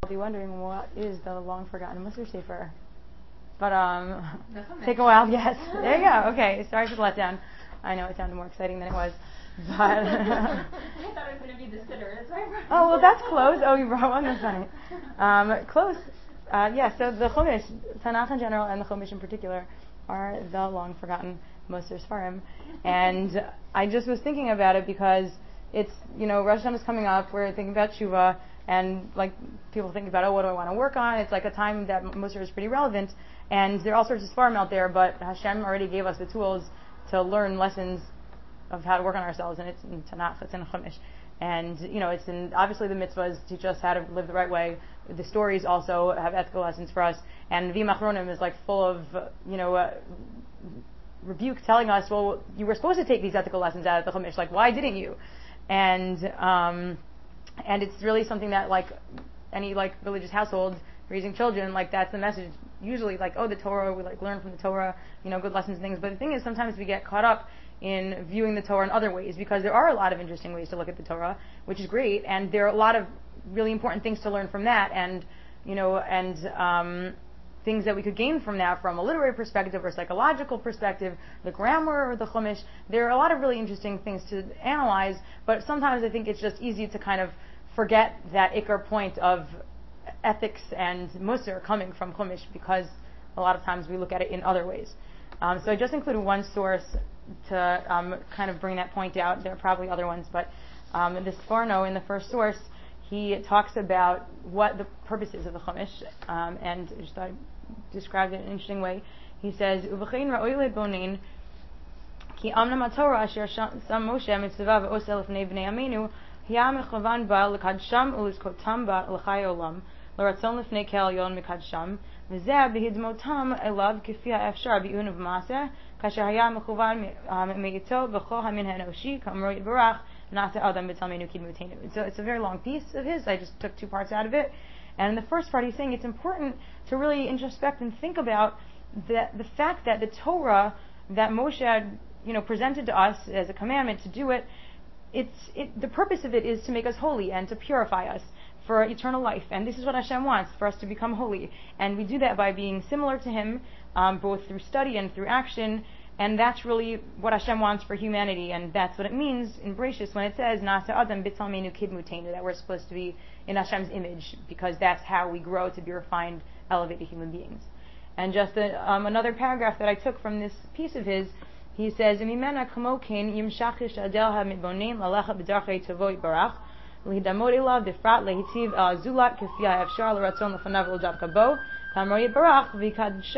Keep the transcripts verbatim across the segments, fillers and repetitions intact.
Be wondering what is the long forgotten Musar Sefer, but um, take a while. Yes, there you go. Okay, sorry for the letdown. I know it sounded more exciting than it was, but I thought it was going to be the Siddur. That's why I brought oh well, that's close. Oh, you brought one. That's funny. Um, close. Uh, yeah. So the Chumash, Tanakh in general, and the Chumash in particular, are the long forgotten Musar Sfarim, and I just was thinking about it because it's, you know, Rosh Hashanah is coming up. We're thinking about Tshuva. And like people think about, oh, what do I want to work on? It's like a time that Musar is pretty relevant, and there are all sorts of Sfarim out there. But Hashem already gave us the tools to learn lessons of how to work on ourselves, and it's in Tanakh, it's in Chumash, and you know, it's in obviously the mitzvahs teach us how to live the right way. The stories also have ethical lessons for us, and Vim Achronim is like full of you know uh, rebuke, telling us, well, you were supposed to take these ethical lessons out of the Chumash, like why didn't you? And um, And it's really something that, like, any, like, religious household raising children, like, that's the message. Usually, like, oh, the Torah, we, like, learn from the Torah, you know, good lessons and things. But the thing is, sometimes we get caught up in viewing the Torah in other ways, because there are a lot of interesting ways to look at the Torah, which is great, and there are a lot of really important things to learn from that, and, you know, and, um, things that we could gain from that from a literary perspective or psychological perspective, the grammar or the Chumash. There are a lot of really interesting things to analyze, but sometimes I think it's just easy to kind of forget that ikar point of ethics and Musar coming from Chumash, because a lot of times we look at it in other ways. Um, so I just included one source to um, kind of bring that point out. There are probably other ones, but um, this Sforno in the first source, he talks about what the purpose is of the Chumash, um, and I just thought described it in an interesting way. He says, "Uvachein ra'oi lebonin ki amnam haTorah asher sam Moshe mitzvah ve'oseh lefnei bnei Aminu hiya mechavan ba lekadsham ulizkotam ba l'chai olam l'ratzon lefnei kel yon mekadsham v'zeh behidmotam elav kifi ha'efshar bi'un v'maseh kasher haya mechavan me'ito b'chol hamin ha'enoshi k'amro yitbarach nasa adam b'talmenu kidmutenu." So it's a very long piece of his. I just took two parts out of it. And in the first part, he's saying it's important to really introspect and think about the, the fact that the Torah that Moshe had, you know, presented to us as a commandment to do it, it's it, the purpose of it is to make us holy and to purify us for eternal life. And this is what Hashem wants, for us to become holy. And we do that by being similar to Him, um, both through study and through action. And that's really what Hashem wants for humanity, and that's what it means in Bereshis when it says Nasa Adam B'Talmeinu Kidmutenu, that we're supposed to be in Hashem's image, because that's how we grow to be refined, elevated human beings. And just a, um, another paragraph that I took from this piece of his, he says, "Mimena kamokin yimshachish adel ha'mitbonin lalecha b'darchei tavo yitbarach l'hidamod elav difrat lehitiv al zulat k'fiyah efshar l'ratzon lefanav l'dav kabo." Um, so he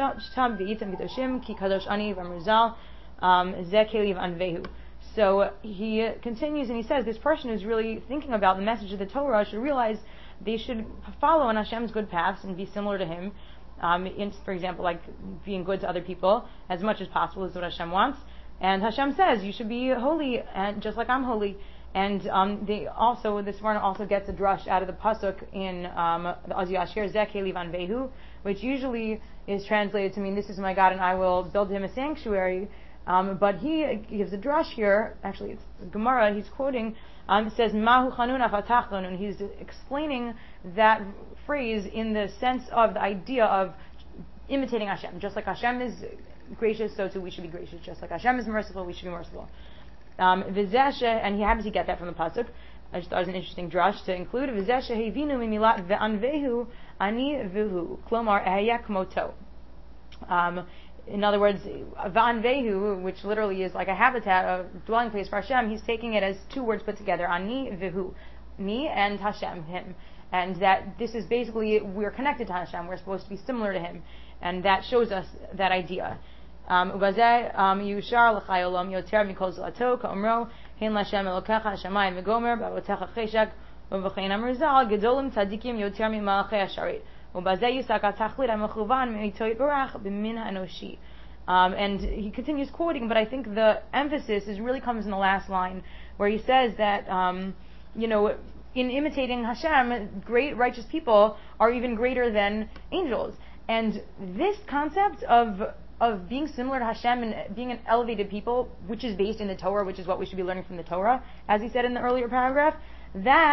continues and he says this person who's really thinking about the message of the Torah should realize they should follow in Hashem's good paths and be similar to Him. Um, in, for example, like being good to other people as much as possible is what Hashem wants. And Hashem says you should be holy, and just like I'm holy. And um, they also, this one also gets a drush out of the pasuk in um, the Az Yashir Zeh Keli Vanvehu, which usually is translated to mean, "This is my God, and I will build him a sanctuary." Um, but he gives a drush here. Actually, it's Gemara. He's quoting. Um, it says, "Mahu chanun afatach lanu," and he's explaining that phrase in the sense of the idea of imitating Hashem. Just like Hashem is gracious, so too we should be gracious. Just like Hashem is merciful, we should be merciful. Um, and he happens to get that from the pasuk. I just thought it was an interesting drush to include. V'zeh shehevinu mimilat ve'anvehu ani vuhu klomar ehyeh kmoto. Um, in other words, ve'anvehu, which literally is like a habitat, a dwelling place for Hashem, he's taking it as two words put together, ani vuhu, me and Hashem, him, and that this is basically we're connected to Hashem. We're supposed to be similar to Him, and that shows us that idea. Ubazeh yushar l'chai olam yoter mikol zolato ka'omro hein l'Hashem elokecha hashamayim v'gomer ba'avotecha cheshek u'v'chein amrizal gedolim tzadikim yoter mimalachei hasharet ubazeh yisak atachlit ha'mechuvan me'ito yitbarach b'min ha'anoshi. And he continues quoting, but I think the emphasis is really comes in the last line where he says that um, you know in imitating Hashem, great righteous people are even greater than angels. And this concept of of being similar to Hashem and being an elevated people, which is based in the Torah, which is what we should be learning from the Torah, as he said in the earlier paragraph, that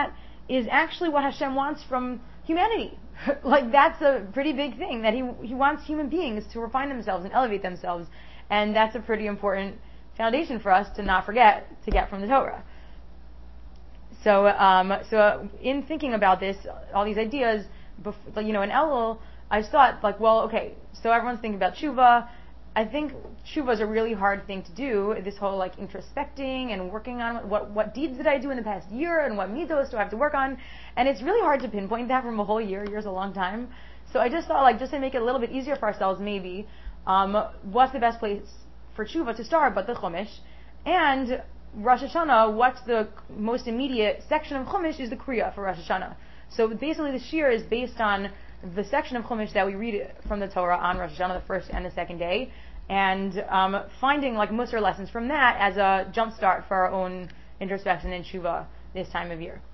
is actually what Hashem wants from humanity. Like, that's a pretty big thing, that he he wants human beings to refine themselves and elevate themselves. And that's a pretty important foundation for us to not forget to get from the Torah. So, um, so in thinking about this, all these ideas, before, you know, in Elul, I just thought, like, well, okay, so everyone's thinking about tshuva. I think tshuva is a really hard thing to do, this whole, like, introspecting and working on what what deeds did I do in the past year and what midos do I have to work on. And it's really hard to pinpoint that from a whole year. A year's a long time. So I just thought, like, just to make it a little bit easier for ourselves, maybe, um, what's the best place for tshuva to start but the Chumash? And Rosh Hashanah, what's the most immediate section of Chumash is the Kriya for Rosh Hashanah. So basically the shir is based on the section of Chumash that we read from the Torah on Rosh Hashanah, the first and the second day, and um, finding like Musar lessons from that as a jump start for our own introspection and tshuva this time of year.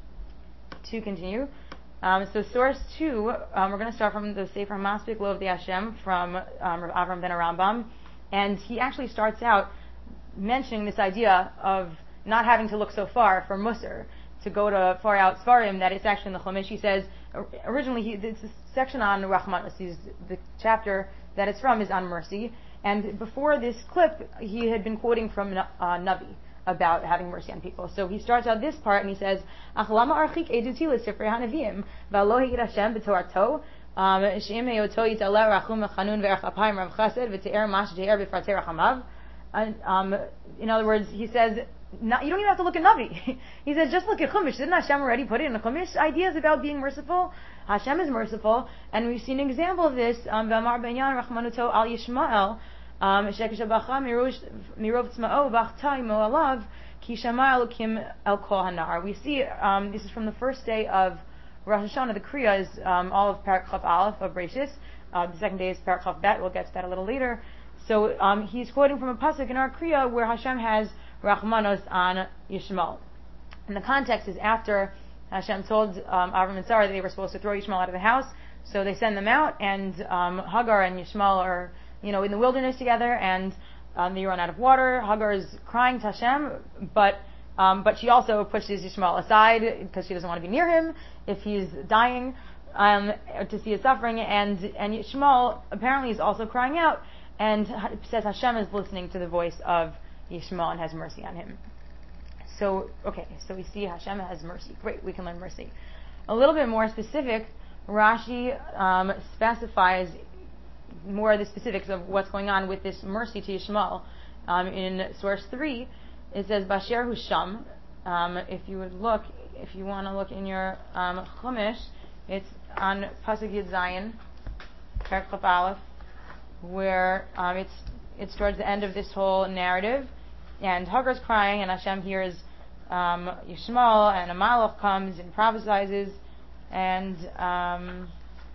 To continue, um, so source two, um, we're going to start from the Sefer Maspik Lo of the Hashem from um, Avram ben Rambam, and he actually starts out mentioning this idea of not having to look so far for Musar, to go to far out Svarim, that it's actually in the Chumash. He says, originally, he, this section on Rahman, the chapter that it's from is on mercy, and before this clip, he had been quoting from uh, Navi about having mercy on people. So he starts out this part and he says, Ach lama archik eduti l'sifrei hanavim, v'alo ha'ir Hashem b'torato, she'im heyoto yitaleh rachum v'chanun v'erach apayim rav chesed v'te'er mash te'er b'fratei rachamav. Um, in other words, he says, not, you don't even have to look at Navi. He says, just look at Chumash. Didn't Hashem already put it in the Chumash? Ideas about being merciful. Hashem is merciful, and we've seen an example of this. V'amar benyan rachmanuto al Yishmael, shekeshabacha mirov tzma'o b'achtai mo'alav ki shama elokim el kol hanar. We see um, this is from the first day of Rosh Hashanah. The Kriya is um, all of Parak Chaf Aleph of Bereishis. Uh, the second day is Parak Chaf Bet. We'll get to that a little later. So um, he's quoting from a pasuk in our Kriya where Hashem has Rachmanos on Yishmael. And the context is after Hashem told um, Avram and Sarah that they were supposed to throw Yishmael out of the house, so they send them out, and um, Hagar and Yishmael are, you know, in the wilderness together, and um, they run out of water. Hagar is crying to Hashem, but um, but she also pushes Yishmael aside because she doesn't want to be near him if he's dying, um, to see his suffering, and and Yishmael apparently is also crying out, and says Hashem is listening to the voice of Yishmael and has mercy on him. So, okay, so we see Hashem has mercy. Great, we can learn mercy. A little bit more specific, Rashi um, specifies more of the specifics of what's going on with this mercy to Yishmael. Um, in source three, it says, Basher Husham. Um, if you would look, if you want to look in your um, Chumash, it's on Pasuk Yud Zayin, Parak Chaf Aleph, where um, it's it's towards the end of this whole narrative, and Hagar's crying, and Hashem hears um, Yishmael, and a Malach comes and prophesizes, and um,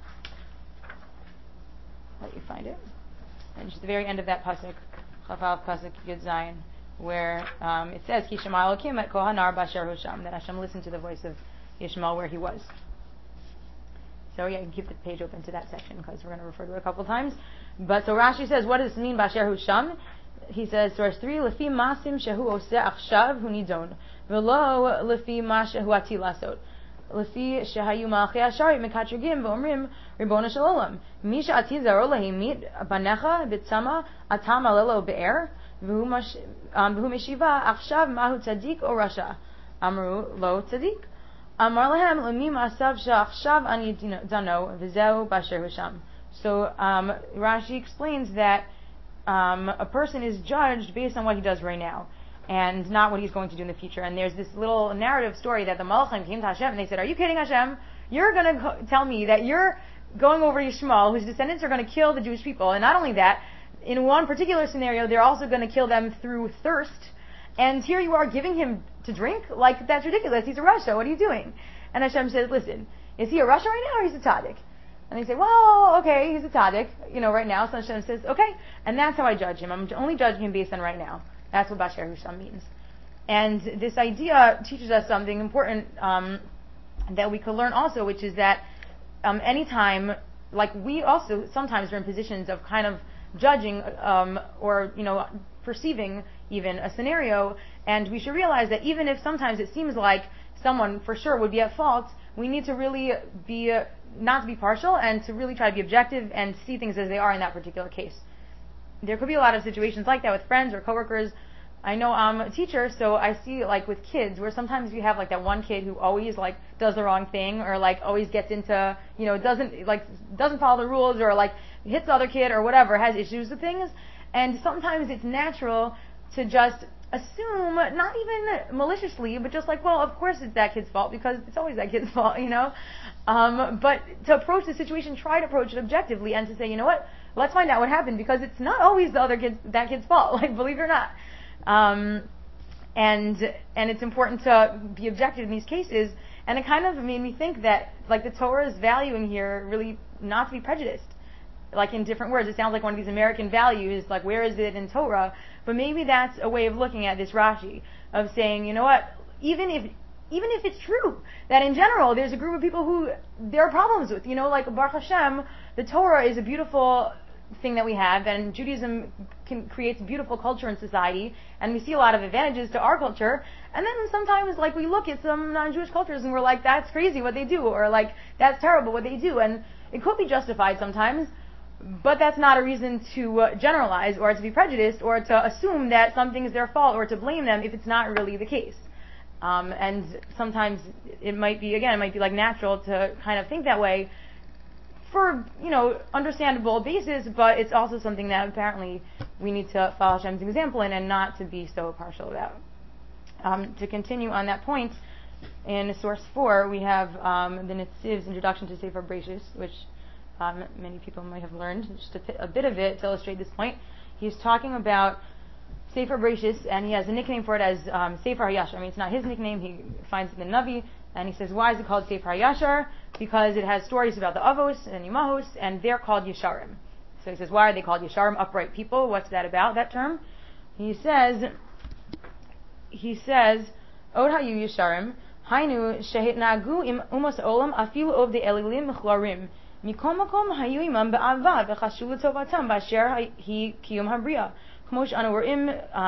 let you find it. And just the very end of that pasuk, Chaf Aleph pasuk Yud Zayin, where um, it says, Ki Shema Elokim et Kol Hanar Basher Husham, that Hashem listened to the voice of Yishmael where he was. So yeah, you can keep the page open to that section because we're going to refer to it a couple times. But so Rashi says, what does this mean, Basher Husham? He says, source three, Lefi Masim Shehu Oseh Achshav Hu Nidon, Velo Lefi Ma Shehu Ati Lasot, Lefi Shehayu Malchei Asharit Mekatrigim V'Omrim Ribona Shalom, Misha Ati Zaro Lahimit Banecha B'Tzama Atam Alelo Be'er, V'Hu Meshiva Achshav Mahu Tzadik O Rasha, Amru Lo Tzadik. Amar Lahem Lemim Asav Sha'achshav Ani Dano V'Zeu Basher Husham. So um, Rashi explains that um, a person is judged based on what he does right now, and not what he's going to do in the future. And there's this little narrative story that the Malachim came to Hashem and they said, "Are you kidding, Hashem? You're going to co- tell me that you're going over Yishmael, whose descendants are going to kill the Jewish people, and not only that, in one particular scenario, they're also going to kill them through thirst. And here you are giving him to drink? Like, that's ridiculous. He's a Rasha. What are you doing?" And Hashem says, listen, is he a Rasha right now or he's a tzaddik? And they say, well, okay, he's a tzaddik, you know, right now. So Hashem says, okay, and that's how I judge him. I'm only judging him based on right now. That's what Basher Husham means. And this idea teaches us something important um, that we could learn also, which is that um, anytime, like we also sometimes are in positions of kind of judging um, or, you know, perceiving even a scenario, and we should realize that even if sometimes it seems like someone for sure would be at fault, we need to really be, uh, not to be partial and to really try to be objective and see things as they are in that particular case. There could be a lot of situations like that with friends or coworkers. I know I'm a teacher, so I see like with kids where sometimes you have like that one kid who always like does the wrong thing or like always gets into, you know, doesn't like doesn't follow the rules or like hits the other kid or whatever, has issues with things. And sometimes it's natural to just assume, not even maliciously, but just like, well, of course it's that kid's fault because it's always that kid's fault, you know. Um, but to approach the situation, try to approach it objectively and to say, you know what, let's find out what happened because it's not always the other kid's that kid's fault, like believe it or not. Um, and and it's important to be objective in these cases. And it kind of made me think that like the Torah is valuing here really not to be prejudiced. Like in different words, it sounds like one of these American values, like where is it in Torah? But maybe that's a way of looking at this Rashi, of saying, you know what, even if even if it's true that in general there's a group of people who there are problems with, you know, like Baruch Hashem, the Torah is a beautiful thing that we have, and Judaism can, creates beautiful culture in society, and we see a lot of advantages to our culture. And then sometimes, like, we look at some non-Jewish cultures and we're like, that's crazy what they do, or like, that's terrible what they do, and it could be justified sometimes, but that's not a reason to uh, generalize or to be prejudiced or to assume that something is their fault or to blame them if it's not really the case. Um, and sometimes it might be, again, it might be like natural to kind of think that way, for, you know, understandable basis, but it's also something that apparently we need to follow Hashem's example in and not to be so partial about. Um, to continue on that point, in source four, we have um, the Nitziv's introduction to Sefer Bereshis, which um, many people might have learned, just a, p- a bit of it to illustrate this point. He's talking about Sefer Bereshis, and he has a nickname for it as um, Sefer HaYashar. I mean, it's not his nickname, he finds it in the Navi, and he says, why is it called Sefer HaYashar? Because it has stories about the Avos and Imahos, and they're called Yesharim. So he says, why are they called Yesharim, upright people? What's that about, that term? He says, he says, Od hayu Yesharim, hainu shehitnagu im umos olam afilu ovde elilim mechlarim, mikom makom hayu imam be'ava v'chashu l'tovatam b'asher hi kiyum habriya, kmo she'anu ro'im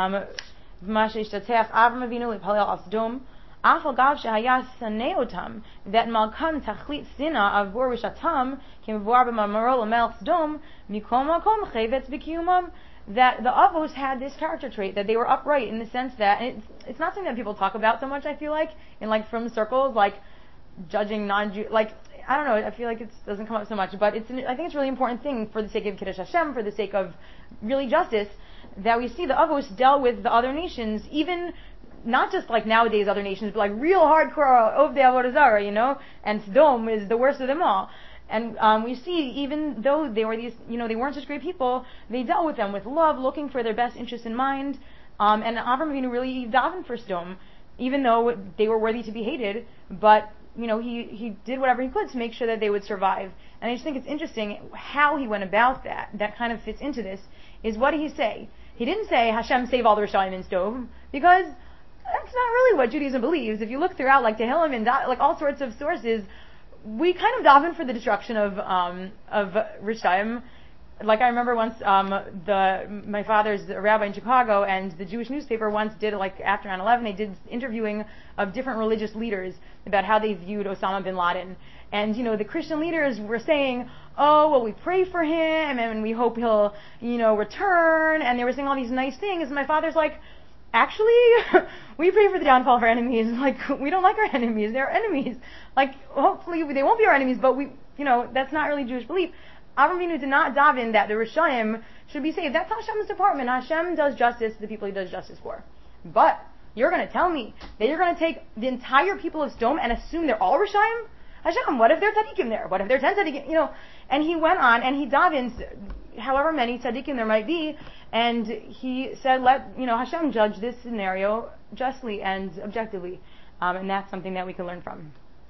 v'ma she'ishtatech Avram Avinu l'palel al Sodom, Afal gav shehaya sanei otam, that malkan tachlit sina avur rishatam kimvur b'mamaro l'melech Sodom, mikom makom chevetz b'kiyumam, that the Avos had this character trait, that they were upright in the sense that, and it's, it's not something that people talk about so much, I feel like, in like from circles, like judging non-Jew, like, I don't know, I feel like it doesn't come up so much, but it's, an, I think it's a really important thing for the sake of Kiddush Hashem, for the sake of really justice, that we see the Avos dealt with the other nations, even not just like nowadays other nations, but like real hardcore Ovdei Avodah Zarah, you know, and Sodom is the worst of them all. And um, we see, even though they were these, you know, they weren't such great people, they dealt with them with love, looking for their best interests in mind. Um, and Avram Avinu really davened for Sodom, even though they were worthy to be hated. But you know, he he did whatever he could to make sure that they would survive. And I just think it's interesting how he went about that. That kind of fits into this. Is what did he say? He didn't say Hashem save all the Rishayim in Sodom, because that's not really what Judaism believes. If you look throughout, like Tehillim and like all sorts of sources, we kind of daven for the destruction of um, of Rishayim. Like I remember once, um, the my father's a rabbi in Chicago, and the Jewish newspaper once did, like after nine eleven, they did interviewing of different religious leaders about how they viewed Osama bin Laden. And you know, the Christian leaders were saying, "Oh, well, we pray for him, and we hope he'll, you know, return." And they were saying all these nice things. And my father's like, actually, we pray for the downfall of our enemies. Like, we don't like our enemies. They're enemies. Like, hopefully they won't be our enemies, but we, you know, that's not really Jewish belief. Avram Avinu did not daven that the Rishayim should be saved. That's Hashem's department. Hashem does justice to the people he does justice for. But you're going to tell me that you're going to take the entire people of Sodom and assume they're all Rishayim? Hashem, what if they're tzaddikim there? What if they're ten tzaddikim? You know, and he went on and he davens however many tzaddikim there might be, and he said, let, you know, Hashem judge this scenario justly and objectively. Um, and that's something that we can learn from.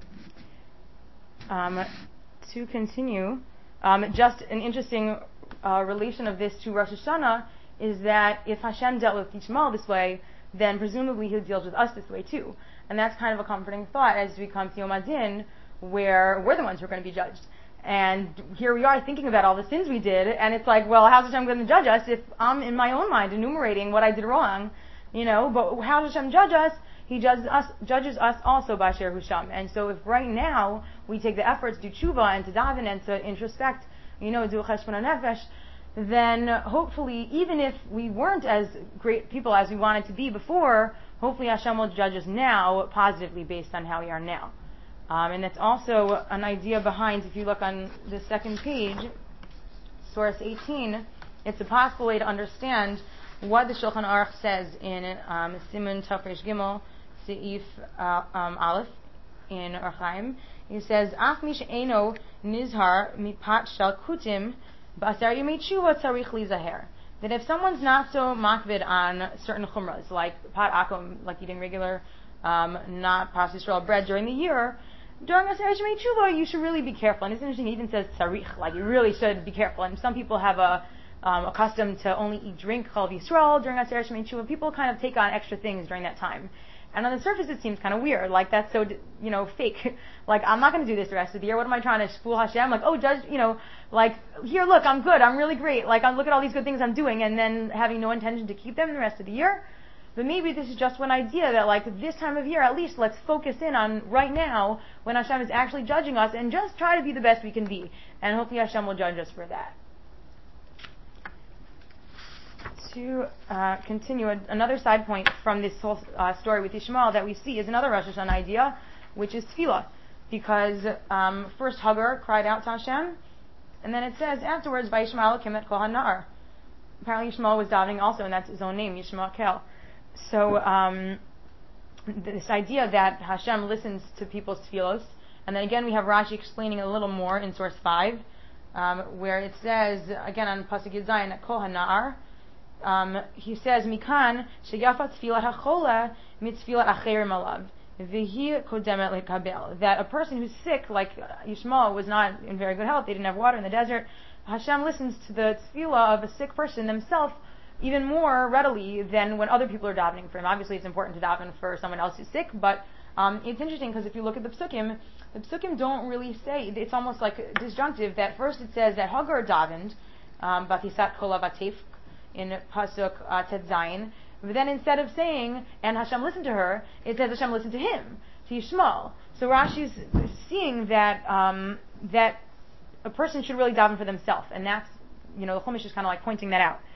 Um, to continue, um, just an interesting uh, relation of this to Rosh Hashanah is that if Hashem dealt with Yishmael this way, then presumably He deals with us this way too. And that's kind of a comforting thought as we come to Yom Adin, where we're the ones who are going to be judged. And here we are thinking about all the sins we did, and it's like, well, how's Hashem going to judge us if I'm in my own mind enumerating what I did wrong? You know, but how does Hashem judge us? He judges us, judges us also b'asher hu sham. And so if right now we take the efforts to do tshuva and to daven and to introspect, you know, do cheshbon nefesh, then hopefully, even if we weren't as great people as we wanted to be before, hopefully Hashem will judge us now positively based on how we are now. Um, and that's also an idea behind, if you look on the second page, source eighteen, it's a possible way to understand what the Shulchan Aruch says in um, Siman Tafresh Gimel, Seif uh, um, Aleph, in Orach Chaim. He says, Af mi she'eno nizhar mipat shel kutim b'asar yemei tshuva tzarich lizaher. That if someone's not so makvid on certain chumras, like pat akum, like eating regular, um, not pas Yisrael bread during the year, during Asar Yemei Tshuva, you should really be careful. And it's interesting, it even says tzarich, like you really should be careful. And some people have a um, accustomed to only eat drink Chalav Yisrael during Asar Yemei Tshuva. People kind of take on extra things during that time. And on the surface, it seems kind of weird. Like, that's so, you know, fake. Like, I'm not going to do this the rest of the year. What am I trying to fool Hashem? Like, oh, judge, you know, like, here, look, I'm good. I'm really great. Like, I'm, look at all these good things I'm doing, and then having no intention to keep them the rest of the year. But maybe this is just one idea that, like, this time of year, at least, let's focus in on right now when Hashem is actually judging us and just try to be the best we can be. And hopefully Hashem will judge us for that. To uh, continue, another side point from this whole uh, story with Yishmael that we see is another Rosh Hashanah idea, which is tefillah. Because um, first Hagar cried out to Hashem, and then it says afterwards, Vayishmael Kemet Kol HaNa'ar. Apparently Yishmael was davening also, and that's his own name, Yishmael Kel. So um, this idea that Hashem listens to people's tefillos, and then again we have Rashi explaining a little more in source five, um, where it says, again on Pasuk Yud Zayin, Kol HaNa'ar, Um, he says, Mikan sheyafa tefillat hachola mitzfilat acherim alav v'hi kodemet lekabel. That a person who's sick, like Yishmael, was not in very good health, they didn't have water in the desert, Hashem listens to the tefillah of a sick person themselves even more readily than when other people are davening for him. Obviously, it's important to daven for someone else who's sick, but um, it's interesting because if you look at the psukim, the psukim don't really say, it's almost like disjunctive, that first it says that Hagar davened, um, Batisat Kola Batef, in Pasuk uh, Tet Zayin, but then instead of saying, and Hashem listened to her, it says Hashem listened to him, to Yishmael. So Rashi's seeing that um, that a person should really daven for themselves, and that's, you know, the Chumash is kind of like pointing that out.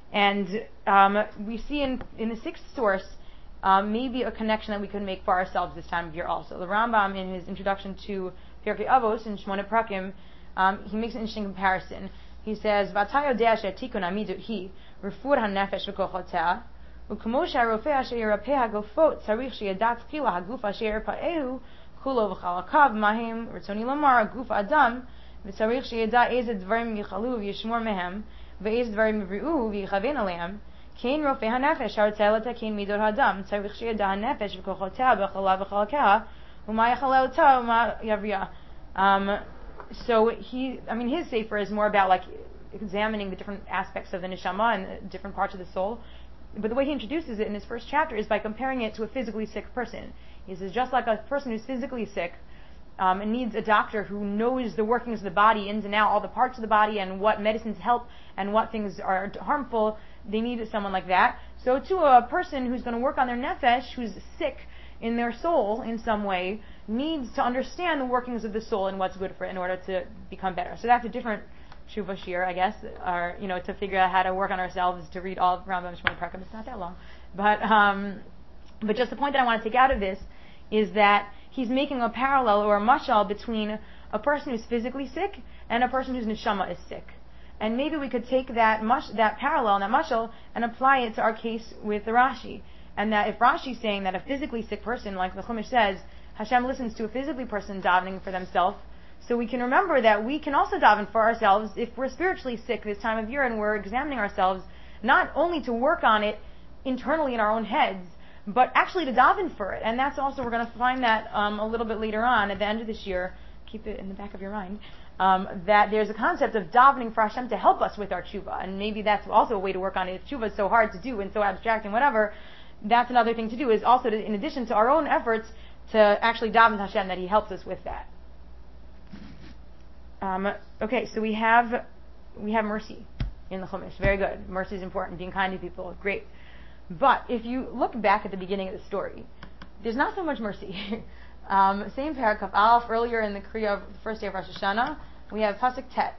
And um, we see in, in the sixth source, um, maybe a connection that we could make for ourselves this time of year also. The Rambam, in his introduction to Pirkei Avos, in Shmona Prakim, um, he makes an interesting comparison. He says, "V'ata yodea she'tikun amidu hi refuah hanefesh v'kochotea, u'kamo she'arofeh asher yirapeh hagofot tzarich she'yada tchila haguf asher yirpa'ehu kulo v'chalakav mahem ritzoni lamar haguf adam v'tzarich she'yada eze dvarim yichalu v'yishmor mehem v'eze dvarim yivri'u v'yichaven aleim kein rofeh hanefesh ha'artzeh l'takein midot hadam tzarich she'yada hanefesh v'kochotea b'chalav v'chalakaha u'ma yachaleh ota u'ma yavriyah." Um, So he, I mean, his sefer is more about like examining the different aspects of the neshama and the different parts of the soul. But the way he introduces it in his first chapter is by comparing it to a physically sick person. He says, just like a person who's physically sick um, and needs a doctor who knows the workings of the body, ins and out, all the parts of the body, and what medicines help and what things are harmful, they need someone like that. So to a person who's going to work on their nefesh, who's sick in their soul in some way, needs to understand the workings of the soul and what's good for it in order to become better. So that's a different Shuvah Shir, I guess, or, you know, to figure out how to work on ourselves, to read all of Rambam Shmona Prakim. It's not that long. But, um, but just the point that I want to take out of this is that he's making a parallel or a mashal between a person who's physically sick and a person whose neshama is sick. And maybe we could take that mush, that parallel, that mashal, and apply it to our case with the Rashi. And that if Rashi's saying that a physically sick person, like the Chumash says, Hashem listens to a physically person davening for themselves, so we can remember that we can also daven for ourselves if we're spiritually sick this time of year and we're examining ourselves, not only to work on it internally in our own heads, but actually to daven for it. And that's also, we're going to find that um, a little bit later on at the end of this year, keep it in the back of your mind, um, that there's a concept of davening for Hashem to help us with our tshuva. And maybe that's also a way to work on it. If tshuva is so hard to do and so abstract and whatever, that's another thing to do, is also to, in addition to our own efforts, to actually daven to Hashem that He helps us with that. Um, okay, so we have we have mercy in the Chumash. Very good. Mercy is important. Being kind to people, great. But if you look back at the beginning of the story, there's not so much mercy. um, same paragraph, Aleph, earlier in the Kriya of the first day of Rosh Hashanah, we have Pasuk Tet.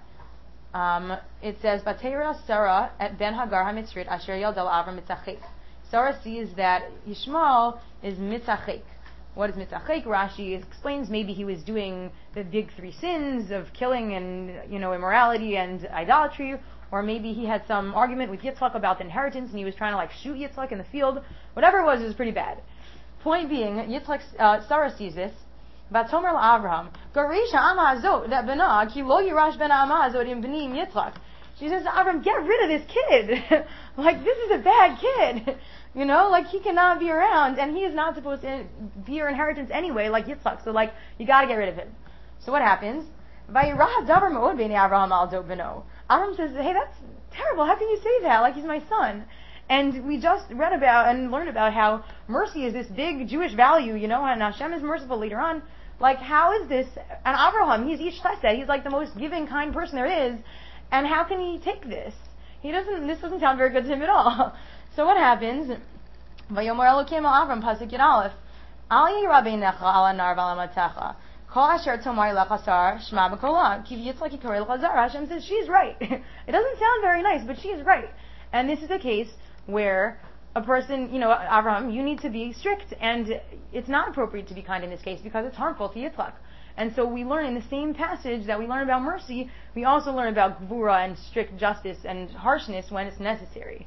Um, it says, Batera Sarah at Ben Hagar HaMitzrit Asher Yaldel Avram Mitzachek. Sarah sees that Yishmael is Mitzachek. What is Mitzachek? Rashi explains maybe he was doing the big three sins of killing and, you know, immorality and idolatry, or maybe he had some argument with Yitzchak about the inheritance and he was trying to like shoot Yitzchak in the field. Whatever it was, it was pretty bad. Point being, Yitzchak, uh, Sarah sees this. Vatomer Avraham, Garisha Ama Azot, that Bena, Ki lo Yirash Ben Ama Azot im Benim Yitzchak. She says to Avram, get rid of this kid. Like, this is a bad kid. You know, like, he cannot be around, and he is not supposed to be your inheritance anyway, like Yitzchak. So, like, you gotta get rid of him. So what happens? Vayirah davar me'od b'nei Avraham al do beno. Avram says, hey, that's terrible. How can you say that? Like, he's my son. And we just read about and learned about how mercy is this big Jewish value, you know, and Hashem is merciful later on. Like, how is this? And Avraham, he's Ish Chesed, he's like the most giving, kind person there is. And how can he take this? He doesn't, this doesn't sound very good to him at all. So what happens? Vayomer Elokim al Avram, Pasuk Yud Aleph. Al yirah beinecha al anar v'al amatecha. Kol asher tomar lecha sar, shma b'kolah. Ki v'yitzchak yikarei lecha zara. Hashem says, she's right. It doesn't sound very nice, but she's right. And this is a case where a person, you know, Avraham, you need to be strict, and it's not appropriate to be kind in this case because it's harmful to Yitzchak. And so we learn in the same passage that we learn about mercy, we also learn about gvura and strict justice and harshness when it's necessary.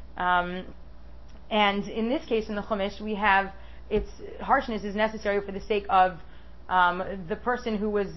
Um, and in this case, in the Chumash, we have its harshness is necessary for the sake of um, the person who was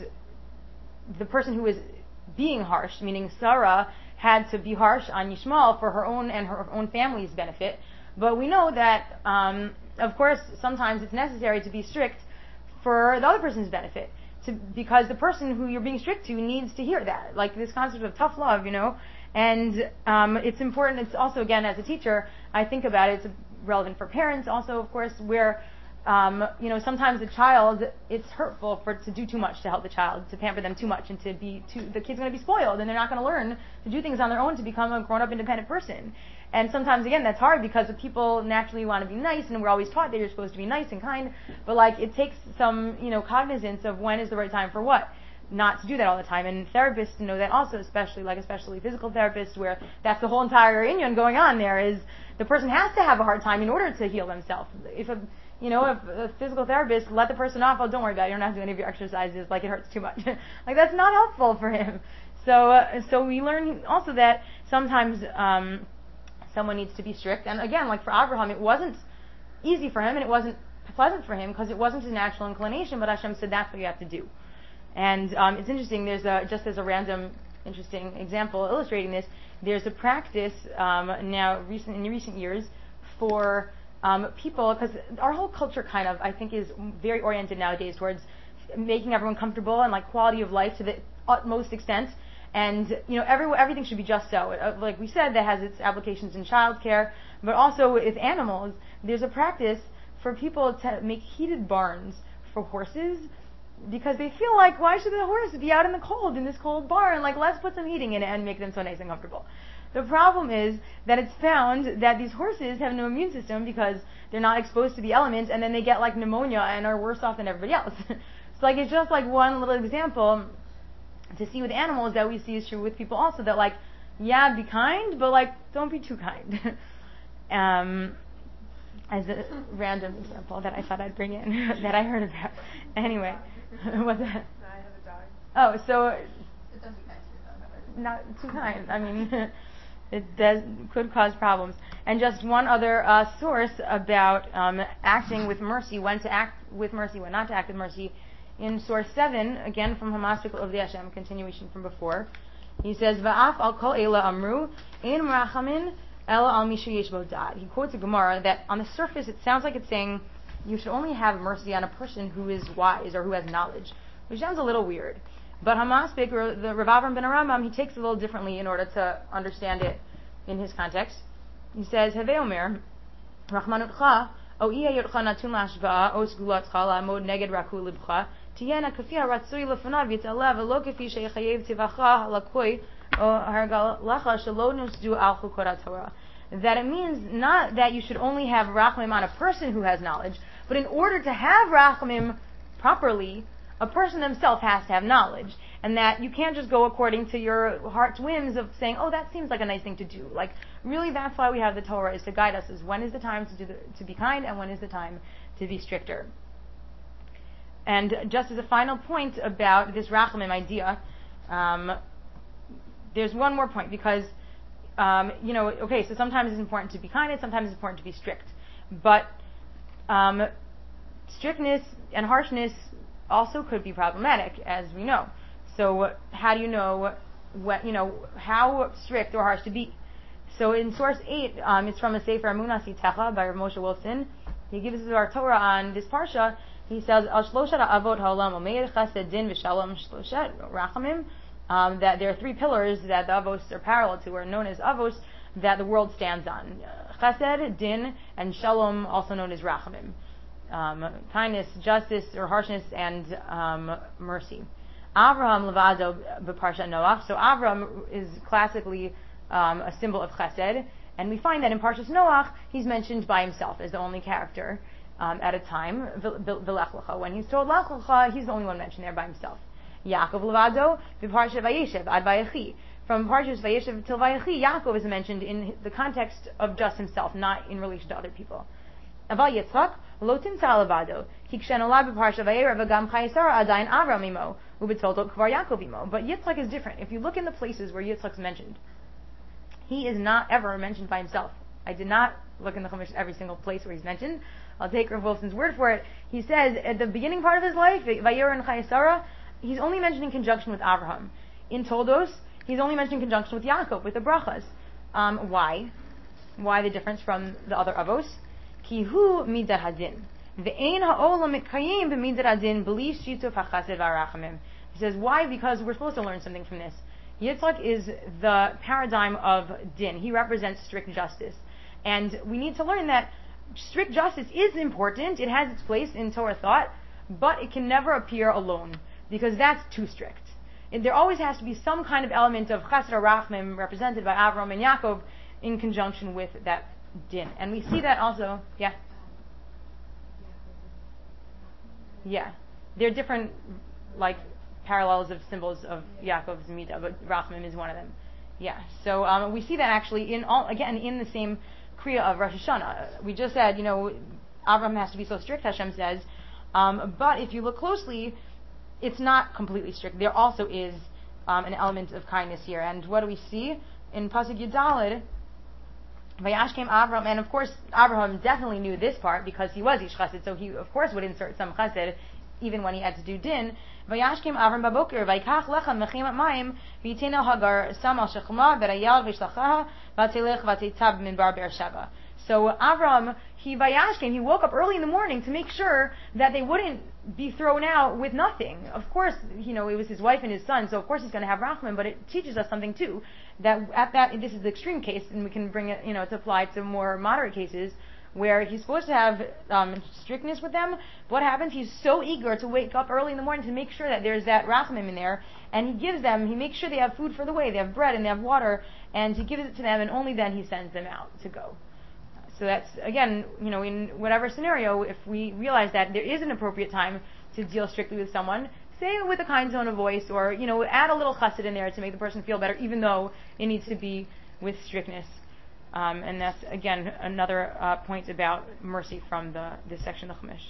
the person who was being harsh, meaning Sarah had to be harsh on Yishmael for her own and her own family's benefit. But we know that, um, of course, sometimes it's necessary to be strict for the other person's benefit, to, because the person who you're being strict to needs to hear that. Like this concept of tough love, you know. And um, it's important. It's also, again, as a teacher, I think about it. It's relevant for parents, also, of course, where um, you know sometimes the child, it's hurtful for to do too much to help the child, to pamper them too much, and to be too. The kid's going to be spoiled, and they're not going to learn to do things on their own to become a grown-up, independent person. And sometimes, again, that's hard because the people naturally want to be nice, and we're always taught that you're supposed to be nice and kind. But like, it takes some, you know, cognizance of when is the right time for what. Not to do that all the time. And therapists know that also, especially like especially physical therapists, where that's the whole entire inyan going on. There is the person has to have a hard time in order to heal themselves. If a you know, if a physical therapist let the person off, oh, don't worry about it. You don't have to do any of your exercises. Like, it hurts too much. Like, that's not helpful for him. So, uh, so we learn also that sometimes um, someone needs to be strict. And again, like for Abraham, it wasn't easy for him, and it wasn't pleasant for him because it wasn't his natural inclination. But Hashem said that's what you have to do. And um, it's interesting. There's a just as a random interesting example illustrating this. There's a practice um, now recent in recent years for Um, people, because our whole culture kind of, I think, is very oriented nowadays towards making everyone comfortable and like quality of life to the utmost extent. And, you know, every, everything should be just so. Uh, like we said, that has its applications in childcare, but also with animals. There's a practice for people to make heated barns for horses because they feel like, why should the horse be out in the cold in this cold barn? Like, let's put some heating in it and make them so nice and comfortable. The problem is that it's found that these horses have no immune system because they're not exposed to the elements, and then they get like pneumonia and are worse off than everybody else. So like it's just like one little example to see with animals that we see is true with people also, that like, yeah, be kind, but like don't be too kind. um, as a random example that I thought I'd bring in that I heard about. Anyway, what's that? I have a dog. Oh, so It doesn't be kind to your dog. not too kind. I mean. It does could cause problems. And just one other uh, source about um, acting with mercy, when to act with mercy, when not to act with mercy. In source seven, again from Hamasik of the Hashem, continuation from before, he says, "Va'af al kol ela amru ein merachamin ela al mishu yesh bo dad." He quotes a Gemara that on the surface it sounds like it's saying you should only have mercy on a person who is wise or who has knowledge, which sounds a little weird. But Hamaspik, or the Rav Avram ben Arambam, he takes it a little differently in order to understand it in his context. He says, Hevei Omer, Rachmanutcha, o iya yotcha natun lashva'a, o sgulatcha la'amod neged raku libcha, tiyena kafia ratzui lefanav yitzalev, lo kafi sheyechayev tivacha halakoi, o hargalacha shelo nusdu al chukot Torah. That it means not that you should only have rachmim on a person who has knowledge, But in order to have rachamim properly, a person himself has to have knowledge. And that you can't just go according to your heart's whims of saying, oh, that seems like a nice thing to do. Like, really, that's why we have the Torah, is to guide us, is when is the time to do the, to be kind and when is the time to be stricter. And just as a final point about this rachamim idea, um, there's one more point, because, um, you know, okay, so sometimes it's important to be kind and sometimes it's important to be strict. But um, strictness and harshness also could be problematic, as we know. So how do you know what, you know, how strict or harsh to be? So in source eight, um, it's from a Sefer Emunah Sitecha by Rav Moshe Wolfson. He gives us our Torah on this parsha. He says, Al shloshat avot ha'olam omeir chesed din v'shalom shloshat rachamim, um, that there are three pillars that the avos are parallel to, or known as avos, that the world stands on. Chesed, din, and shalom, also known as rachamim. Um, kindness, justice, or harshness, and um, mercy. Avraham levado b'parsha Noach. So Avraham is classically um, a symbol of chesed, and we find that in Parshas Noach he's mentioned by himself as the only character um, at a time. V'lech lecha. When he's told lech lecha, he's the only one mentioned there by himself. Yaakov levado b'parsha Vayeshev ad Vayechi. From Parshas Vayeshev till Vayechi, Yaakov is mentioned in the context of just himself, not in relation to other people. Aval Yitzchak lo timtza levado ki kshenolad b'parsha Vayera v'gam Chayesara adayin Avram imo ubetoldo kvar Yaakov imo. But Yitzchak is different. If you look in the places where Yitzchak's mentioned, he is not ever mentioned by himself. I did not look in the Chumash every single place where he's mentioned. I'll take Rav Wolfson's word for it. He says at the beginning part of his life, Vayera and Chayesara, he's only mentioned in conjunction with Avraham. In Toldos, he's only mentioned in conjunction with Yaakov, with the brachas. Um, why? Why the difference from the other avos? Ki hu midat hadin. Ve'ein ha'olam mitkayim b'midat hadin b'li shituf ha'chesed v'arachamim. He says, why? Because we're supposed to learn something from this. Yitzchak is the paradigm of din. He represents strict justice. And we need to learn that strict justice is important. It has its place in Torah thought, but it can never appear alone, because that's too strict. And there always has to be some kind of element of chesed or rachamim represented by Avram and Yaakov in conjunction with that din. And we see that also, yeah? Yeah. They're different, like, parallels of symbols of Yaakov's midah, but rachamim is one of them. Yeah. So um, we see that actually in all, again, in the same kriya of Rosh Hashanah. We just said, you know, Avram has to be so strict, Hashem says, um, but if you look closely, it's not completely strict. There also is um, an element of kindness here. And what do we see? In Pasuk Yudalid, Vayashkem Avram, and of course Abraham definitely knew this part because he was Ish Chesed, so he of course would insert some Chesed even when he had to do din. Vayashkem Avram baboker, Vayikach lechem mechimat mayim, V'yitena hagar sam al shechma, Berayal v'shlachaha, V'atelech v'atetab minbar Beersheba. So Avram, he Vayashkem, he woke up early in the morning to make sure that they wouldn't be thrown out with nothing. Of course, you know, it was his wife and his son, so of course he's going to have rachamim, but it teaches us something too, that at that, this is the extreme case, and we can bring it, you know, to apply to more moderate cases, where he's supposed to have um, strictness with them. What happens? He's so eager to wake up early in the morning to make sure that there's that rachamim in there, and he gives them, he makes sure they have food for the way, they have bread and they have water, and he gives it to them, and only then he sends them out to go. So that's, again, you know, in whatever scenario, if we realize that there is an appropriate time to deal strictly with someone, say it with a kind tone of voice, or, you know, add a little chesed in there to make the person feel better, even though it needs to be with strictness. Um, and that's, again, another uh, point about mercy from the this section of the Chumash.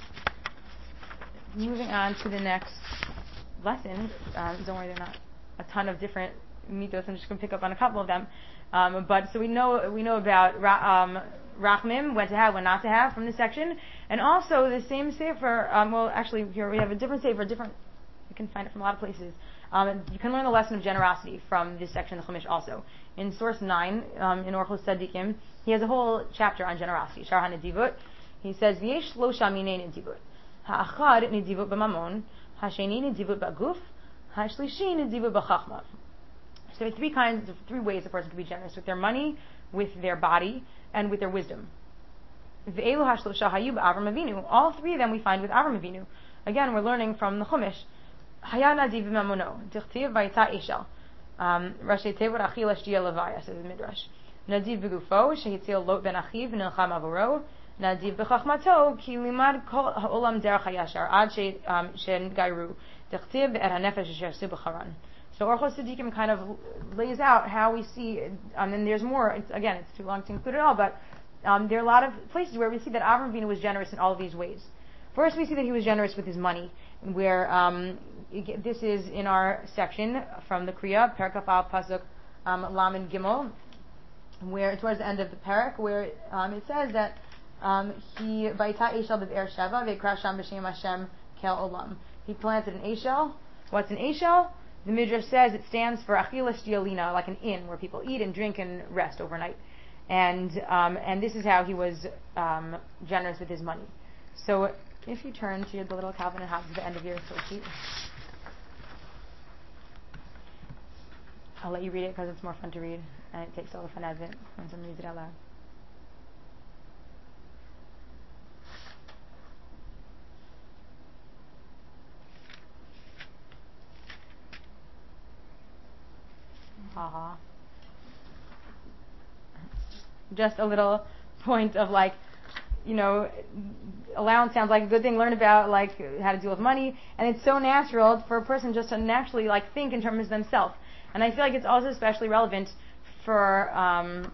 Moving on to the next lesson. Um, don't worry, they're not a ton of different mitos. I'm just going to pick up on a couple of them. Um, but so we know we know about ra- um, rachamim, when to have, when not to have, from this section, and also the same sefer. Um, well, actually, here we have a different sefer, different. You can find it from a lot of places. Um, you can learn the lesson of generosity from this section of the Chumash also. In source nine, um, in Orchos Tzadikim, he has a whole chapter on generosity. Shar HaNedivut. He says, "V'yesh shlosha minei nedivut. Ha'achad nedivut b'mamon, ha'sheni nedivut b'guf, ha'shlishi nedivut b'chachma." So there are three kinds of, three ways a person can be generous: with their money, with their body, and with their wisdom. Ve'elu hashlosha hayu b'Avram Avinu. All three of them we find with Avram Avinu. Again, we're learning from the Chumash. Haya nadiv b'mamono, tichtiv v'yitza eshel. Rashi tev rachil ashtiya levaya, says the Midrash. Nadiv b'gufo, shehitzil lot ben achiv v'nilcham avoro. Nadiv b'chachmato ki limad kol ha'olam derech hayashar ad she'n gairu dechtiv et hanefesh asher su b'charan. So Orchos Tzadikim kind of lays out how we see, um, and there's more. It's, again, it's too long to include it all, but um, there are a lot of places where we see that Avram Avinu was generous in all of these ways. First, we see that he was generous with his money, where um, this is in our section from the Kriya, Perkaf al Pasuk um, Lamed Gimel, where towards the end of the parak, where um, it says that um, he Vayita Eshel b'Be'er Sheva ve'ikra sham b'Shem Hashem kel olam. He planted an Eshel. What's an Eshel? The Midrash says it stands for Achilas Dialina, like an inn where people eat and drink and rest overnight. And um, and this is how he was um, generous with his money. So if you turn to the little Calvin and Hobbes at the end of your source sheet, I'll let you read it because it's more fun to read and it takes all the fun out of it when someone reads it out loud. Uh-huh. Just a little point of like, you know, allowance sounds like a good thing. Learn about like how to deal with money, and it's so natural for a person just to naturally like think in terms of themselves. And I feel like it's also especially relevant for um,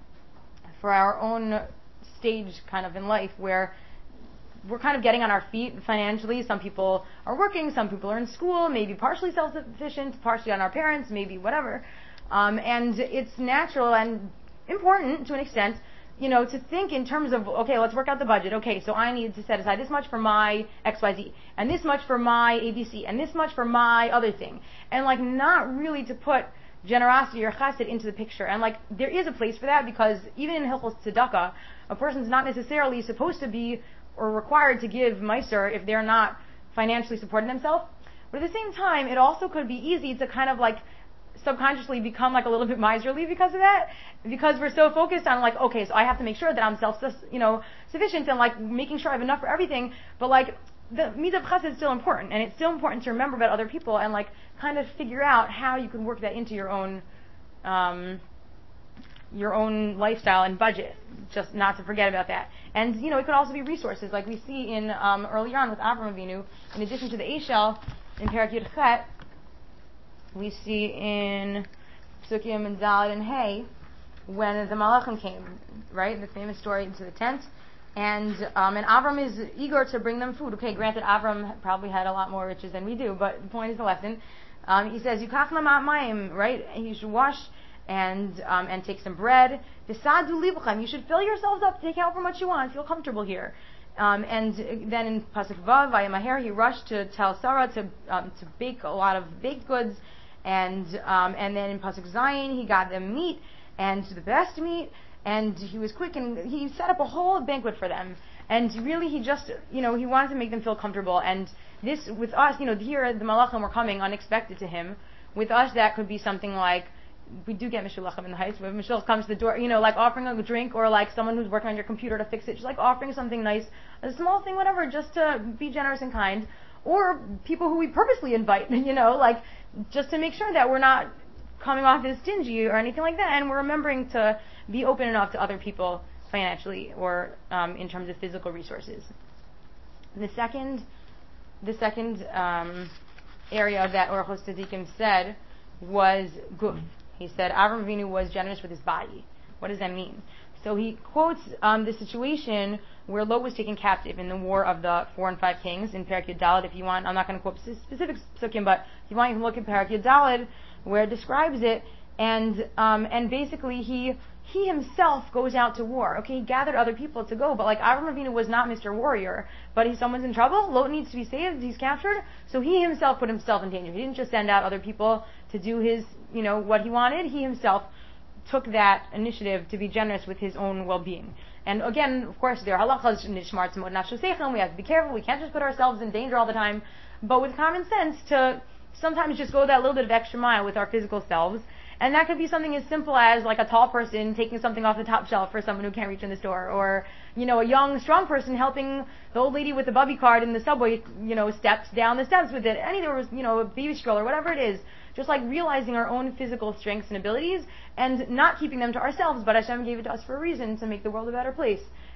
for our own stage kind of in life where we're kind of getting on our feet financially. Some people are working, some people are in school, maybe partially self-sufficient, partially on our parents, maybe whatever. Um, and it's natural and important to an extent, you know, to think in terms of, okay, let's work out the budget. Okay, so I need to set aside this much for my X Y Z, and this much for my A B C, and this much for my other thing. And like not really to put generosity or chesed into the picture. And like there is a place for that because even in Hilchos Tzedakah, a person's not necessarily supposed to be or required to give meiser if they're not financially supporting themselves. But at the same time, it also could be easy to kind of like subconsciously become like a little bit miserly because of that, because we're so focused on like, okay, so I have to make sure that I'm self, you know, sufficient and like making sure I have enough for everything. But like the mitzvah of chesed is still important, and it's still important to remember about other people and like kind of figure out how you can work that into your own, um, your own lifestyle and budget. Just not to forget about that. And you know, it could also be resources, like we see in um, earlier on with Avram Avinu. In addition to the Eshel in Perek Yud Chet, we see in Psukim and Daled and Hay when the Malachim came, right? The famous story into the tent. And um, and Avram is eager to bring them food. Okay, granted, Avram probably had a lot more riches than we do, but the point is the lesson. Um, he says, "Yukach lama'at mayim," right? And you should wash and um, and take some bread. V'sadu libchem, you should fill yourselves up, take however much you want, feel comfortable here. Um, and then in Pasuk Vav, Vayamaher, he rushed to tell Sarah to um, to bake a lot of baked goods. And um, and then in Pasuk Zayin, he got them meat and the best meat, and he was quick and he set up a whole banquet for them. And really, he just, you know, he wanted to make them feel comfortable. And this, with us, you know, here the Malachim were coming unexpected to him. With us, that could be something like, we do get Mishulachim in the Heights, where Mishulach comes to the door, you know, like offering a drink, or like someone who's working on your computer to fix it, just like offering something nice, a small thing, whatever, just to be generous and kind. Or people who we purposely invite, you know, like just to make sure that we're not coming off as stingy or anything like that, and we're remembering to be open enough to other people financially or um, in terms of physical resources. The second, the second um, area that Orchos Tzadikim said was guf. He said Avram Avinu was generous with his body. What does that mean? So he quotes um, the situation where Lot was taken captive in the war of the four and five kings in Perek Yud Daled. If you want, I'm not going to quote specific psukim, but if you want, you can look at Perek Yud Daled where it describes it. And um, and basically he he himself goes out to war. Okay, he gathered other people to go, but like Avram Avinu was not Mister Warrior, but he someone's in trouble. Lot needs to be saved. He's captured, so he himself put himself in danger. He didn't just send out other people to do his, you know, what he wanted. He himself took that initiative to be generous with his own well-being. And again, of course, there are halachas, nishmar tzemot nafsho seichem, we have to be careful, we can't just put ourselves in danger all the time, but with common sense to sometimes just go that little bit of extra mile with our physical selves. And that could be something as simple as like a tall person taking something off the top shelf for someone who can't reach in the store, or, you know, a young, strong person helping the old lady with the bubby cart in the subway, you know, steps down the steps with it. Any, there was, you know, a baby stroller, whatever it is. Just like realizing our own physical strengths and abilities and not keeping them to ourselves, but Hashem gave it to us for a reason, to make the world a better place.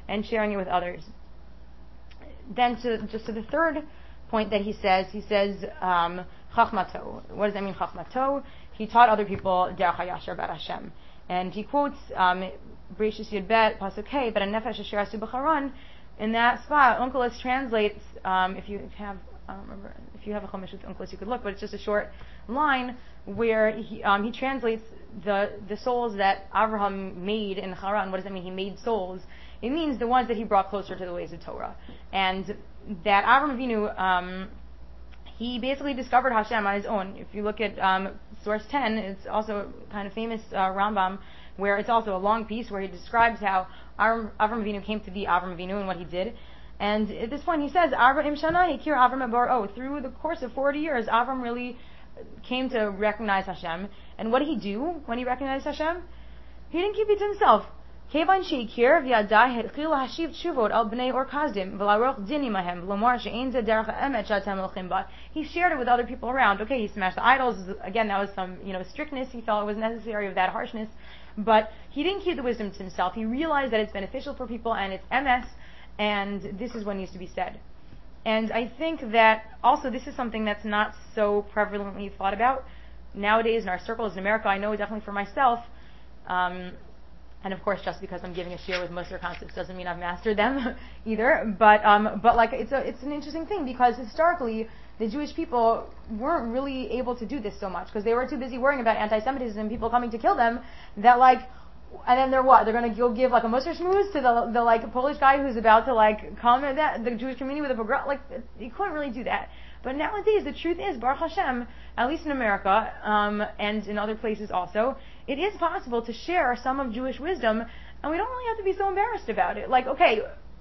and sharing it with others. Then to just to the third point that he says, he says, um, Chachmato. What does that mean, Chachmato? He taught other people Derech HaYashar Bar Hashem. And he quotes um, Bereshis Yud Bet, Pasuk Hey, but a Nefesh Asher Asu B'charon. In that spot, Onkelos translates, um, if you have, I don't remember, if you have a Chumash with Onkelos, you could look, but it's just a short line where he, um, he translates the the souls that Avraham made in Haran. What does that mean? He made souls. It means the ones that he brought closer to the ways of Torah. And that Avraham Avinu, um, he basically discovered Hashem on his own. If you look at um, source ten, it's also kind of famous uh, Rambam, where it's also a long piece where he describes how Avram Avinu came to be Avram Avinu and what he did. And at this point he says, Arbaim Shana Hekir Avram Bar O. Through the course of forty years, Avram really came to recognize Hashem. And what did he do when he recognized Hashem? He didn't keep it to himself. He shared it with other people around. Okay, he smashed the idols. Again, that was some, you know, strictness. He felt it was necessary of that harshness. But he didn't keep the wisdom to himself. He realized that it's beneficial for people and it's M S, and this is what needs to be said. And I think that also this is something that's not so prevalently thought about nowadays in our circles in America. I know definitely for myself, um, and of course, just because I'm giving a shiur with Musar concepts doesn't mean I've mastered them either. But um, but like it's a it's an interesting thing because historically the Jewish people weren't really able to do this so much because they were too busy worrying about anti-Semitism and people coming to kill them. That like, and then they're what? They're going to go give like a Musar shmooze to the the like Polish guy who's about to like come at that the Jewish community with a pogrom. Like you couldn't really do that. But nowadays, the truth is, Baruch Hashem, at least in America um, and in other places also, it is possible to share some of Jewish wisdom, and we don't really have to be so embarrassed about it. Like, okay,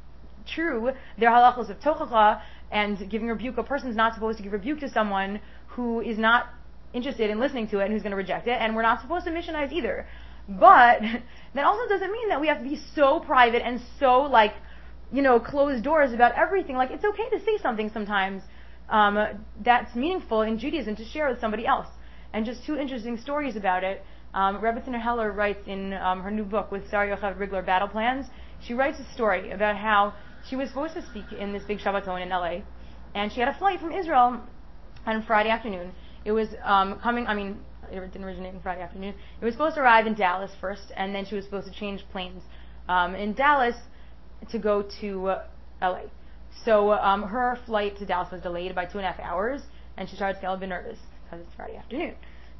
true, there are halachos of tochacha, and giving rebuke. A person's not supposed to give rebuke to someone who is not interested in listening to it and who's going to reject it, and we're not supposed to missionize either. But that also doesn't mean that we have to be so private and so, like, you know, closed doors about everything. Like, it's okay to say something sometimes Um, that's meaningful in Judaism to share with somebody else. And just two interesting stories about it. Um, Rebbetzin Heller writes in um, her new book with Sarah Yochai Rigler, Battle Plans, she writes a story about how she was supposed to speak in this big Shabbaton in L A, and she had a flight from Israel on Friday afternoon. It was um, coming, I mean, it didn't originate on Friday afternoon. It was supposed to arrive in Dallas first, and then she was supposed to change planes um, in Dallas to go to uh, L A. So um, her flight to Dallas was delayed by two and a half hours, and she started to get a little bit nervous because it's Friday afternoon.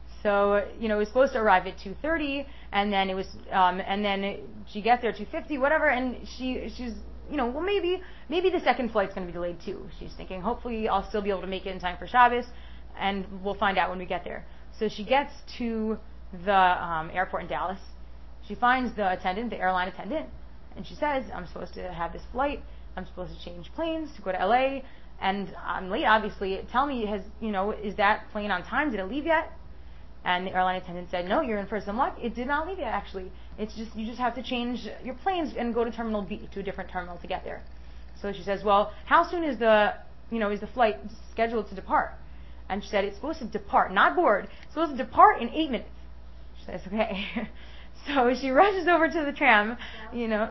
So you know, it was supposed to arrive at two thirty, and then it was, um, and then it, she gets there at two fifty, whatever, and she she's you know, well maybe maybe the second flight's going to be delayed too. She's thinking, hopefully I'll still be able to make it in time for Shabbos, and we'll find out when we get there. So she gets to the um, airport in Dallas. She finds the attendant, the airline attendant, and she says, I'm supposed to have this flight. I'm supposed to change planes to go to L A, and I'm late, obviously. Tell me, has you know, is that plane on time? Did it leave yet? And the airline attendant said, no, you're in for some luck. It did not leave yet, actually. It's just, you just have to change your planes and go to Terminal B, to a different terminal to get there. So she says, well, how soon is the, you know, is the flight scheduled to depart? And she said, it's supposed to depart, not board. It's supposed to depart in eight minutes. She says, okay. So she rushes over to the tram, you know.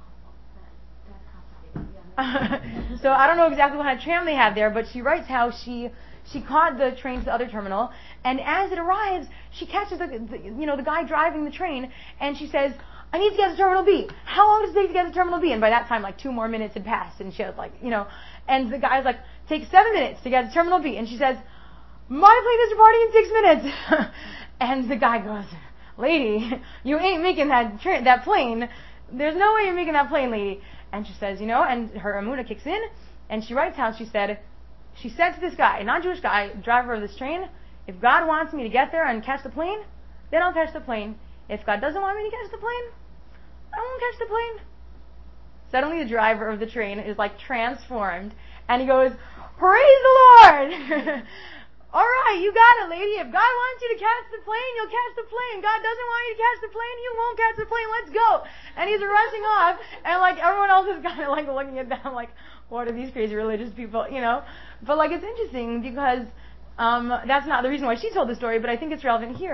So I don't know exactly what kind of tram they have there, but she writes how she she caught the train to the other terminal, and as it arrives, she catches the, the you know the guy driving the train, and she says, I need to get to Terminal B. How long does it take to get to Terminal B? And by that time, like two more minutes had passed, and she was like, you know, and the guy's like, take seven minutes to get to Terminal B, and she says, my plane is departing in six minutes. And the guy goes, lady, you ain't making that tra- that plane. There's no way you're making that plane, lady. And she says, you know, and her Amunah kicks in, and she writes how she said, she said to this guy, a non-Jewish guy, driver of this train, if God wants me to get there and catch the plane, then I'll catch the plane. If God doesn't want me to catch the plane, I won't catch the plane. Suddenly the driver of the train is like transformed, and he goes, praise the Lord! All right, you got it, lady. If God wants you to catch the plane, you'll catch the plane. God doesn't want you to catch the plane, you won't catch the plane. Let's go. And he's rushing off, and like everyone else is kind of like looking at them like, what are these crazy religious people, you know? But like it's interesting because um, that's not the reason why she told the story, but I think it's relevant here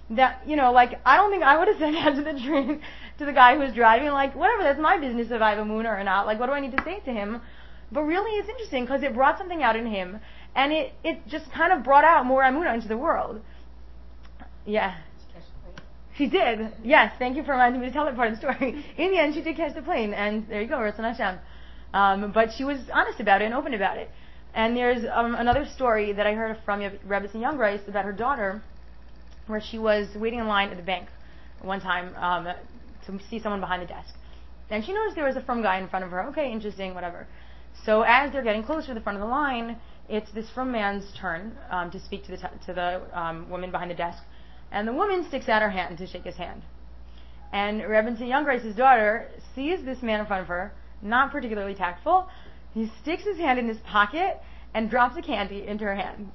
that, you know, like, I don't think I would have said that to the train, to the guy who was driving, like, whatever, that's my business if I have a moon or not, like, what do I need to say to him? But really, it's interesting, because it brought something out in him, and it, it just kind of brought out more Amunah into the world. Yeah. She did. Yes, thank you for reminding me to tell that part of the story. In the end, she did catch the plane, and there you go, Ratzon Hashem. Um, but she was honest about it and open about it. And there's um, another story that I heard from Rebbetzin Youngreis about her daughter, where she was waiting in line at the bank one time um, to see someone behind the desk. And she noticed there was a frum guy in front of her. Okay, interesting, whatever. So as they're getting closer to the front of the line, it's this frum man's turn um, to speak to the, t- to the um, woman behind the desk. And the woman sticks out her hand to shake his hand. And Rebbetzin Youngreis' daughter sees this man in front of her, not particularly tactful. He sticks his hand in his pocket and drops a candy into her hand.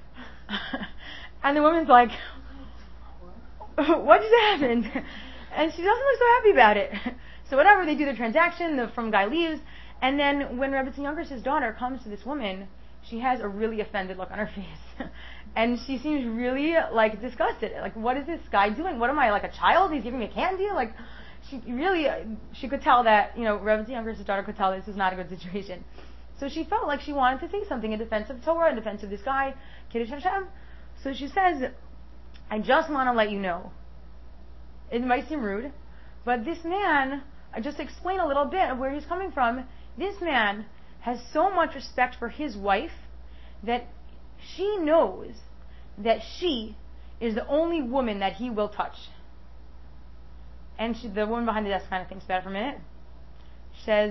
And the woman's like, what just happened? And she doesn't look so happy about it. So whatever, they do the transaction, the frum guy leaves, and then when Rebbetzin Youngreis' daughter comes to this woman, she has a really offended look on her face. And she seems really, like, disgusted. Like, what is this guy doing? What am I, like a child? He's giving me candy? Like, she really, she could tell that, you know, Rebbetzin Youngreis' daughter could tell this is not a good situation. So she felt like she wanted to say something in defense of Torah, in defense of this guy, Kiddush Hashem. So she says, I just want to let you know, it might seem rude, but this man, I just explain a little bit of where he's coming from. This man has so much respect for his wife that she knows that she is the only woman that he will touch. And she, the woman behind the desk kind of thinks about it for a minute. She says,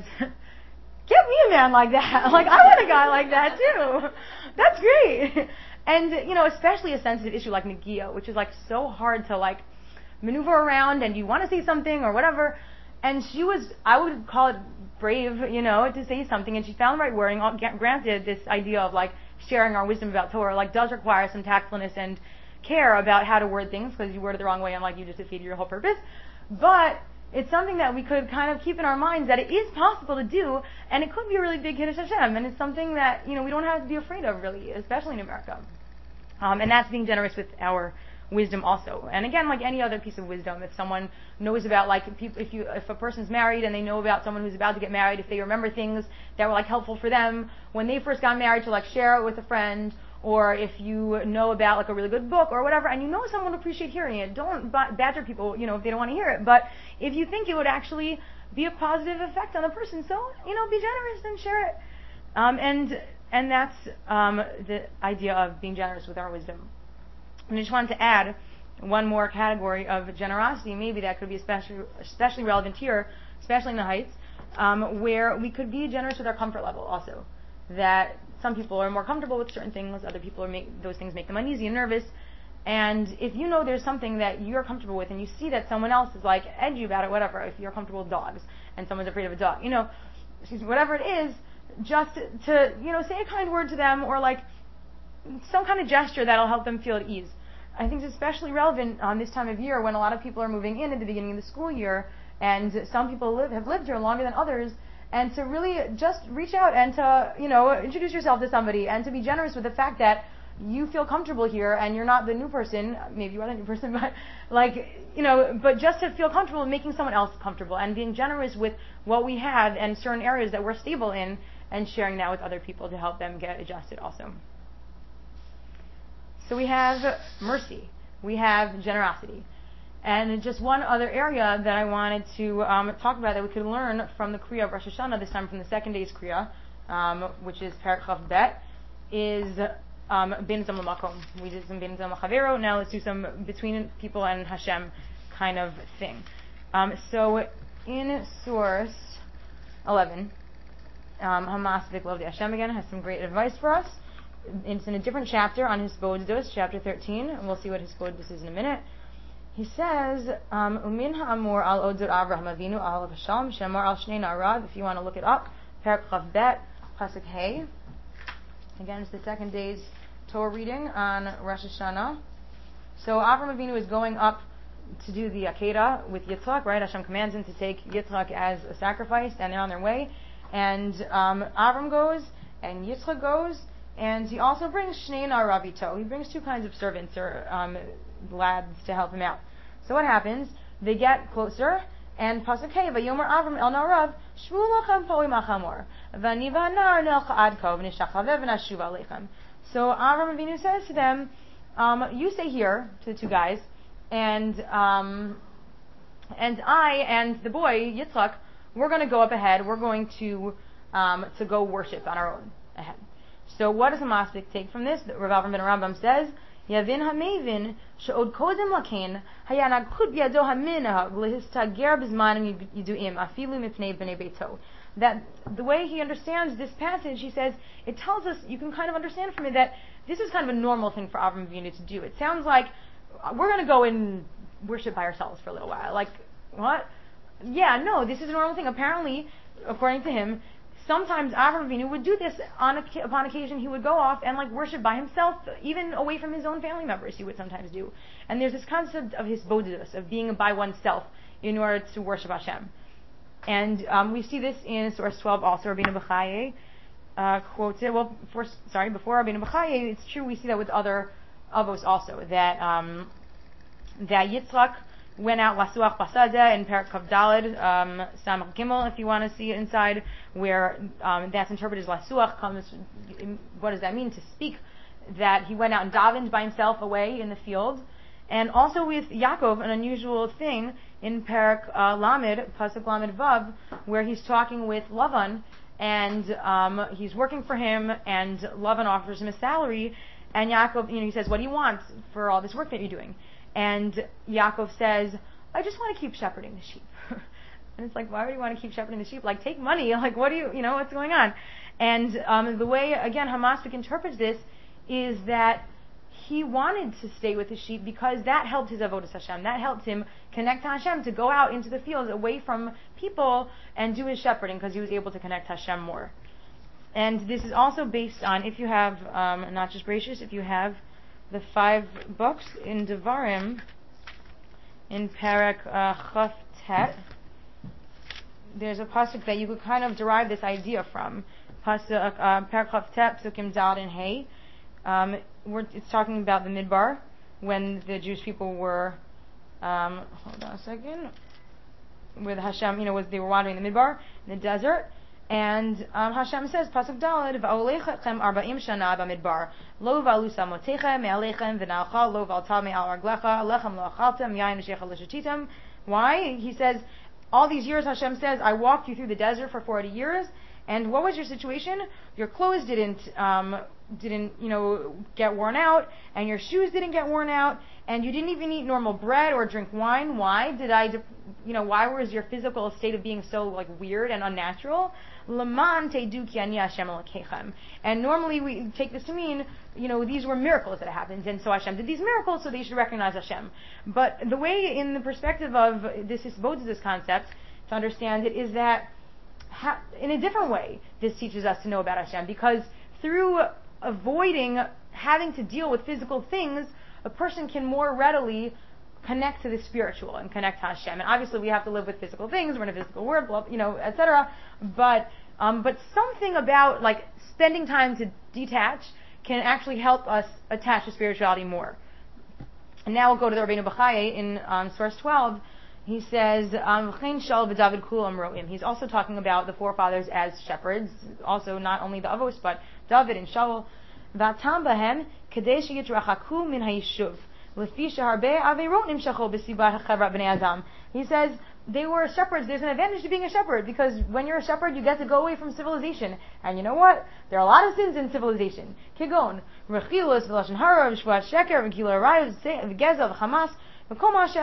get me a man like that. Like, I want a guy like that too. That's great. And, you know, especially a sensitive issue like Negiah, which is like so hard to like maneuver around, and you want to say something or whatever. And she was, I would call it brave, you know, to say something, and she found the right wording. Granted, this idea of like sharing our wisdom about Torah like does require some tactfulness and care about how to word things, because you word it the wrong way and like you just defeated your whole purpose. But it's something that we could kind of keep in our minds that it is possible to do, and it could be a really big Kiddush Hashem, and it's something that, you know, we don't have to be afraid of, really, especially in America. Um, and that's being generous with our wisdom also. And again, like any other piece of wisdom, if someone knows about, like, people, if you, if a person's married and they know about someone who's about to get married, if they remember things that were like helpful for them when they first got married, to like share it with a friend, or if you know about like a really good book or whatever, and you know someone would appreciate hearing it, don't badger people, you know, if they don't want to hear it. But if you think it would actually be a positive effect on the person, so, you know, be generous and share it. Um, and and that's um, the idea of being generous with our wisdom. And I just wanted to add one more category of generosity, maybe that could be especially especially relevant here, especially in the Heights, um, where we could be generous with our comfort level also. That some people are more comfortable with certain things, other people are make, those things make them uneasy and nervous. And if you know there's something that you're comfortable with, and you see that someone else is like edgy about it, whatever, if you're comfortable with dogs and someone's afraid of a dog, you know, whatever it is, just to, you know, say a kind word to them, or like some kind of gesture that'll help them feel at ease. I think it's especially relevant on this time of year when a lot of people are moving in at the beginning of the school year, and some people live, have lived here longer than others, and to really just reach out and to, you know, introduce yourself to somebody, and to be generous with the fact that you feel comfortable here and you're not the new person, maybe you are the new person, but like, you know, but just to feel comfortable making someone else comfortable and being generous with what we have and certain areas that we're stable in, and sharing that with other people to help them get adjusted also. So we have mercy, we have generosity. And just one other area that I wanted to um, talk about that we could learn from the Kriya of Rosh Hashanah, this time from the second day's Kriya, um, which is Perek Chav Bet, is um, Bin Zam L'Makom. We did some Bin Zam L'Chavero, now let's do some between people and Hashem kind of thing. Um, so in source eleven, um, Hamas V'Lov Hashem again has some great advice for us. It's in a different chapter on Hisbodedus, chapter thirteen, and we'll see what Hisbodedus is in a minute. He says, Umin ha'amur al odur Avraham Avinu al Hashem shemar al shnei na'arav. If you want to look it up, Perek Chav Bet, Pasuk Hey. Again, it's the second day's Torah reading on Rosh Hashanah. So Avraham Avinu is going up to do the Akedah with Yitzchak, right? Hashem commands him to take Yitzchak as a sacrifice, and they're on their way. And um, Avram goes, and Yitzchak goes, and he also brings Shnei Ravito. He brings two kinds of servants or um, lads to help him out. So what happens? They get closer, and Pasuk Hey, Vayomer Avram El Narav, Shvu lachem po imachamor, v'ani v'anar nelcha ad ko, v'nishachavev v'nashuv aleichem. So Avram Avinu says to them, um, you stay here, to the two guys, and um, and I and the boy, Yitzchak, we're going to go up ahead. We're going to um, to go worship on our own ahead. So what does the Masik take from this? Rav Avram ben Rambam says, Yavin hamevin she'od kodem lakein haya nagchut biyado haminah lehistager b'zmanim yiduim afilu mipnei b'nei beito. That the way he understands this passage, he says, it tells us, you can kind of understand from it that this is kind of a normal thing for Avram Avinu to do. It sounds like we're going to go and worship by ourselves for a little while. Like, what? Yeah, no, this is a normal thing. Apparently, according to him, sometimes Avram Avinu would do this on a, upon occasion. He would go off and like worship by himself, even away from his own family members. He would sometimes do. And there's this concept of his bodhidus, of being by oneself in order to worship Hashem. And um, we see this in source twelve also. Rabbeinu Bechaye uh, quotes it. Well, before, sorry, before Rabbeinu Bechaye, it's true we see that with other avos also, that um, that Yitzchak went out Lasuach Basada in Perek Kav Daled, um, Samach Gimel, if you want to see it inside, where um, that's interpreted as Lasuach comes. What does that mean? To speak. That he went out and davened by himself away in the field. And also with Yaakov, an unusual thing in Perek uh, Lamed, Pasuk Lamed Vav, where he's talking with Lavan, and um, he's working for him, and Lavan offers him a salary, and Yaakov, you know, he says, "What do you want for all this work that you're doing?" And Yaakov says, "I just want to keep shepherding the sheep." And it's like, why would you want to keep shepherding the sheep? Like, take money. Like, what do you, you know, what's going on? And um, the way, again, Hamasik interprets this is that he wanted to stay with the sheep because that helped his avodas Hashem. That helped him connect to Hashem, to go out into the fields away from people and do his shepherding because he was able to connect to Hashem more. And this is also based on, if you have, um, not just Bereshis, if you have the five books in Devarim, in Perek uh, Chaf Tet, there's a pasuk that you could kind of derive this idea from. Pasuk uh, Perek Chaf Tet, Psukim Dal and Hay. Um, we're, it's talking about the Midbar, when the Jewish people were, um, hold on a second, with Hashem, you know, was they were wandering in the Midbar, in the desert, and um, Hashem says, Pasuk Daled, Va'olechem arba'im shana ba'midbar, lo va'alu samotechem me'alechem v'na'achal lo va'alta me'al raglecha, lechem lo achaltem, yain v'shecha l'shetitem. Why? He says, all these years Hashem says, I walked you through the desert for forty years, and what was your situation? Your clothes didn't, um, didn't, you know, get worn out, and your shoes didn't get worn out, and you didn't even eat normal bread or drink wine. Why did I, you know, why was your physical state of being so like weird and unnatural? Laman tedu ki ani Hashem Elokechem. And normally we take this to mean, you know, these were miracles that happened, and so Hashem did these miracles, so they should recognize Hashem. But the way, in the perspective of this this concept, to understand it, is that ha- in a different way, this teaches us to know about Hashem, because through avoiding having to deal with physical things, a person can more readily connect to the spiritual and connect to Hashem. And obviously, we have to live with physical things. We're in a physical world, blah, you know, et cetera. But um, but something about like spending time to detach can actually help us attach to spirituality more. And now we'll go to the Rabbeinu Bechaye in um, source twelve. He says, um, He's also talking about the forefathers as shepherds, also not only the Avos, but David and Shaul. V'atam bahem kadei sheyitrachaku min hayishuv. He says they were shepherds. There's an advantage to being a shepherd, because when you're a shepherd, you get to go away from civilization. And you know what? There are a lot of sins in civilization. Kigon, rechilus, v'lashon hara, v'shvuat sheker, v'kila arayos, v'geza, v'chamas. If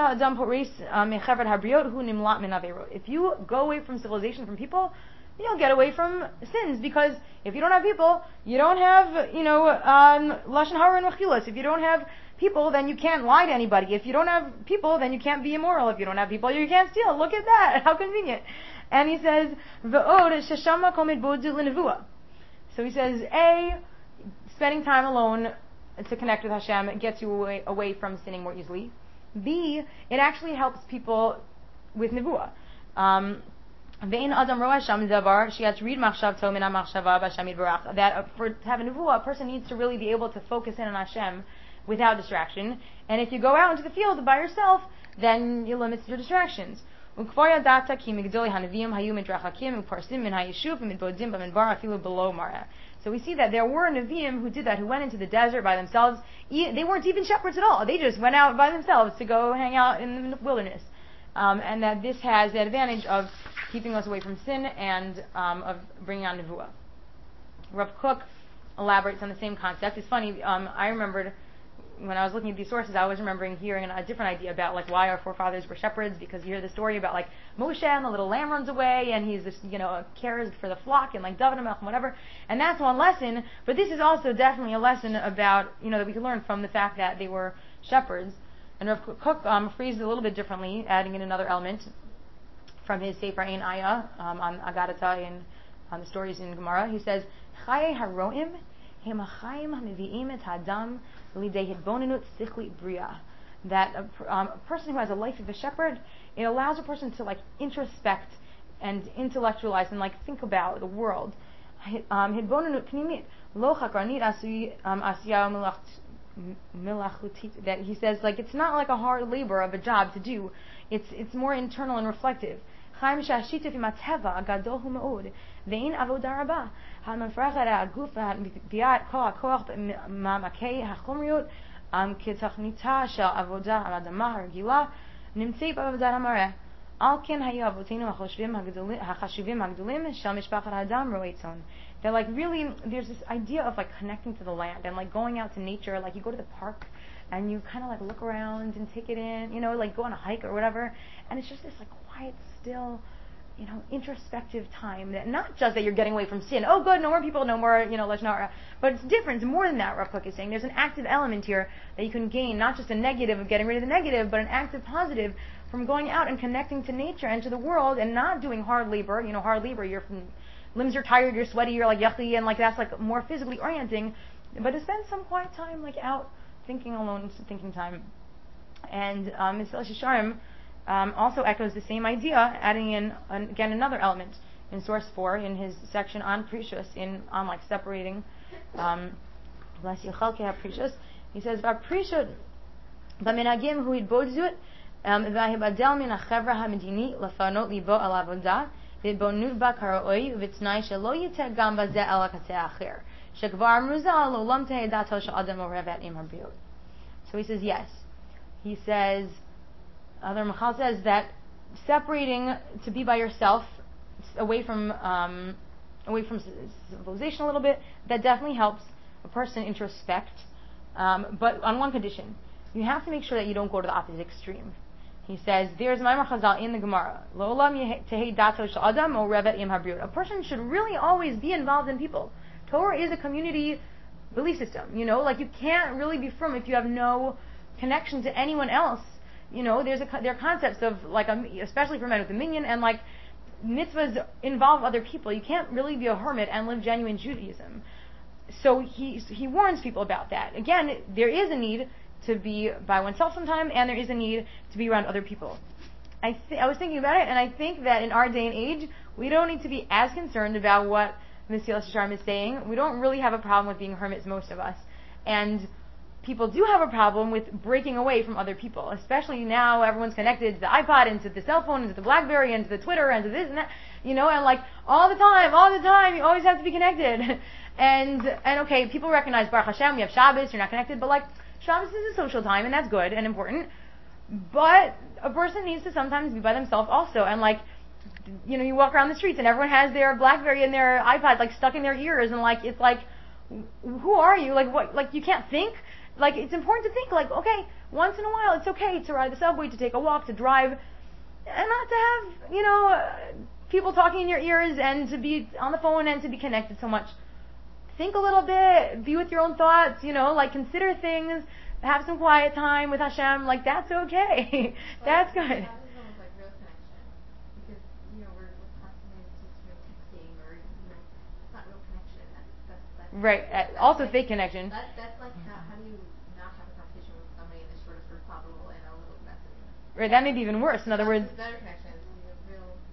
you go away from civilization, from people, you'll get away from sins, because if you don't have people, you don't have, you know, um, lashon hara and rechilas. If you don't have people, then you can't lie to anybody. If you don't have people, then you can't be immoral. If you don't have people, you can't steal. Look at that. How convenient. And he says, V'od sheshama komid bodu l'nevuah. So he says, A, spending time alone to connect with Hashem gets you away, away from sinning more easily. B, it actually helps people with nevuah. Um, Ve'in adam roa sham davar sheyatzrid machshavto min hamachshava b'Hashem yitbarach. That uh, for to have a nevuah, a person needs to really be able to focus in on Hashem without distraction. And if you go out into the field by yourself, then you limit your distractions. Ukvar yadata ki migdoli hanavim hayu midrachakim uparsim min hayishuv midbodim b'midbar afilu below mara. So we see that there were Nevi'im who did that, who went into the desert by themselves. They weren't even shepherds at all. They just went out by themselves to go hang out in the wilderness. Um, and that this has the advantage of keeping us away from sin and um, of bringing on Nevuah. Rav Kook elaborates on the same concept. It's funny, um, I remembered when I was looking at these sources, I was remembering hearing a different idea about like why our forefathers were shepherds, because you hear the story about like Moshe and the little lamb runs away and he's this, you know, cares for the flock and like David and whatever, and that's one lesson. But this is also definitely a lesson about, you know, that we can learn from the fact that they were shepherds. And Rav Kook um, phrased it a little bit differently, adding in another element from his Sefer Ein Ayah um, on Agadata and on the stories in Gemara. He says, Chaye haroim hem hachayim hamiviim et hadam lidei hitbonenut sichli bria. That a, um, a person who has a life of a shepherd, it allows a person to like introspect and intellectualize and like think about the world. Hitbonenut pnimit lo chakranit asiya milachutit. That he says like it's not like a hard labor of a job to do. It's it's more internal and reflective. Chaim shashitif imateva gadol hu meod ve'in avodah rabah hamafrachat ha'guf v'biat kol ha'koach ma'makei ha'chomriut ketachnita shel avodah ha'adamah ha'regila nimtzei b'avodah ha'mareh al ken hayu avotenu ha'chashuvim ha'gdolim shel mishpachat ha'adam ro'ei tzon. That like really there's this idea of like connecting to the land and like going out to nature. Like you go to the park and you kind of like look around and take it in, you know, like go on a hike or whatever, and it's just this like quiet, still, you know, introspective time. That not just that you're getting away from sin. Oh, good, no more people, no more, you know, lashon, but it's different. It's more than that. Rav Kook is saying there's an active element here that you can gain, not just a negative of getting rid of the negative, but an active positive from going out and connecting to nature and to the world and not doing hard labor. You know, hard labor, you're from limbs are tired, you're sweaty, you're like yucky, and like that's like more physically orienting. But to spend some quiet time like out thinking alone, thinking time. And um, Mesilas Yesharim um, also echoes the same idea, adding in an, again another element in source four in his section on precious, in on like separating um bless you chalkei precious. He says precious b'menagim hu idbodzut v'hibadel min hachevra hamedini lefanot libo al avodah v'bonut ba karaoi v'tnai shelo yiter gam bazeh el hakateh acher. So he says yes. He says, other Michal says that separating to be by yourself, away from um, away from civilization a little bit, that definitely helps a person introspect. Um, but on one condition, you have to make sure that you don't go to the opposite extreme. He says, there's Maimar Chazal in the Gemara. A person should really always be involved in people. Torah is a community belief system, you know, like you can't really be frum if you have no connection to anyone else. You know, there's a there are concepts of like, a, especially for men with a minyan, and like mitzvahs involve other people. You can't really be a hermit and live genuine Judaism. So he he warns people about that. Again, there is a need to be by oneself sometime, and there is a need to be around other people. I th- I was thinking about it, and I think that in our day and age, we don't need to be as concerned about what Mesilas Yesharim is saying. We don't really have a problem with being hermits, most of us. And people do have a problem with breaking away from other people, especially now everyone's connected to the iPod and to the cell phone and to the BlackBerry and to the Twitter and to this and that, you know, and like all the time, all the time, you always have to be connected. and, and okay, people recognize Baruch Hashem, we have Shabbos, you're not connected, but like Shabbos is a social time and that's good and important. But a person needs to sometimes be by themselves also, and like, you know, you walk around the streets and everyone has their BlackBerry and their iPod like stuck in their ears, and like it's like, who are you? Like what? Like you can't think. Like it's important to think. Like okay, once in a while it's okay to ride the subway, to take a walk, to drive, and not to have you know uh, people talking in your ears and to be on the phone and to be connected so much. Think a little bit. Be with your own thoughts. You know, like consider things. Have some quiet time with Hashem. Like that's okay. That's good. Right. Uh, also fake connection. That, that's like how, how do you not have a conversation with somebody and it's sort of topical and a little messy? Right. That may be even worse. In other That's words. Better connection. Real, you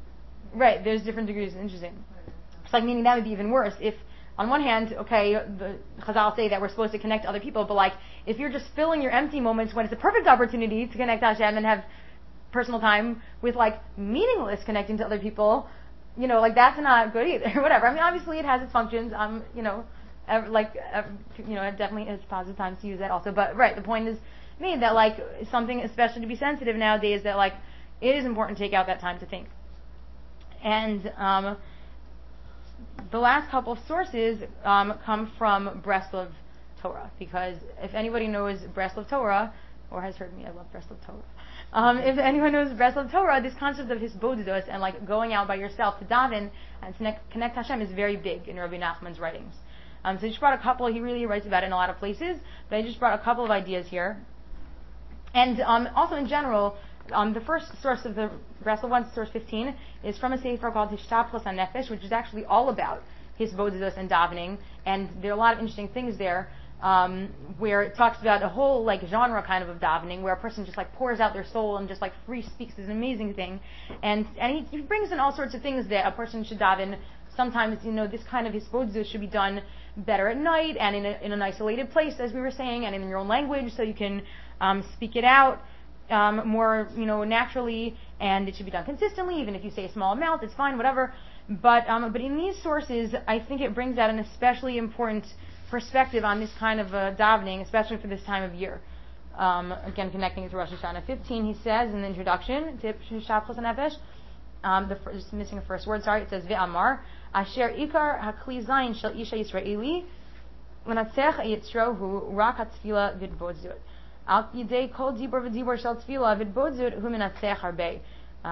right, there's different degrees. Interesting. It's like meaning that would be even worse if, on one hand, okay, the Chazal say that we're supposed to connect to other people, but like if you're just filling your empty moments when it's a perfect opportunity to connect to Hashem and have personal time with like meaningless connecting to other people, you know, like that's not good either. Whatever. I mean, obviously it has its functions. Um, you know, ev- like ev- you know, it definitely is positive times to use that also. But right, the point is made that like something, especially to be sensitive nowadays, that like it is important to take out that time to think. And um, the last couple of sources um, come from Breslov Torah, because if anybody knows Breslov Torah, or has heard me, I love Breslov Torah. Um, if anyone knows Breslov Torah, this concept of hisbodedus and like going out by yourself to daven and to connect, connect Hashem is very big in Rabbi Nachman's writings. Um, so I just brought a couple. He really writes about it in a lot of places, but I just brought a couple of ideas here. And um, also in general, um, the first source of the Breslov one, source fifteen, is from a sefer called Hishtapchus HaNefesh, which is actually all about hisbodedus and davening, and there are a lot of interesting things there. Um, where it talks about a whole like genre kind of of davening, where a person just like pours out their soul and just like free speaks is an amazing thing, and and he, he brings in all sorts of things that a person should daven. Sometimes, you know, this kind of hisbodedus should be done better at night and in, a, in an isolated place, as we were saying, and in your own language, so you can um, speak it out um, more, you know, naturally, and it should be done consistently. Even if you say a small amount, it's fine, whatever. But um, but in these sources, I think it brings out an especially important perspective on this kind of uh, davening, especially for this time of year. Um, again, connecting it to Rosh Hashanah fifteen, he says in the introduction to Hishtapchus HaNefesh, um, the first, just missing a first word, sorry, it says Ve'amar, Asher Ikar HaKli Zayin Shel Isha Yisraeli, L'natzech Yitzrohu Rak HaTzvila V'dbodzut. Al Yidei Kol Dibor V'dibor Shel Tzvila V'dbodzut Hu Menatzech Harbei.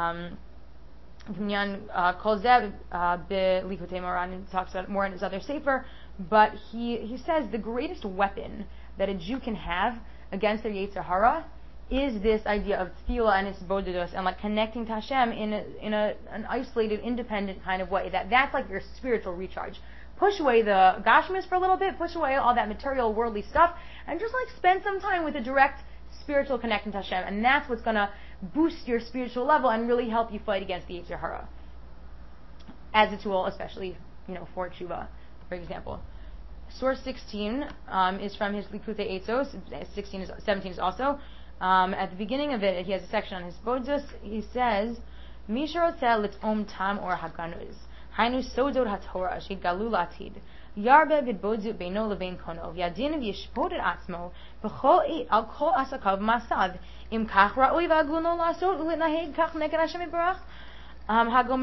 Kinyan Kol Zeh B'Likutei Moran talks about it more in his other sefer. But he, he says the greatest weapon that a Jew can have against their Yetzer Hara is this idea of tefillah and hisbodedus and like connecting to Hashem in a, in a, an isolated, independent kind of way. That that's like your spiritual recharge. Push away the gashmis for a little bit, push away all that material, worldly stuff, and just like spend some time with a direct spiritual connection to Hashem. And that's what's going to boost your spiritual level and really help you fight against the Yetzer Hara. As a tool, especially, you know, for tshuva, for example. Source sixteen um, is from his Likutei Eitzos. sixteen is, seventeen is also. Um, at the beginning of it, he has a section on his bodzus. He says, "Mishar Otzel Litom Tam Or Haganuz Hainu Sodot HaTorah Shegalu Latid Yarbe Vidbodzut Beino Levein Kono Yadin V'Yishpod Atzmo B'Chol Al Kol Asakav Masav Im Kach Ra'oi V'Agluno Lasot U'Litnaheg Kach Neken Hashem Yitbarach." Um,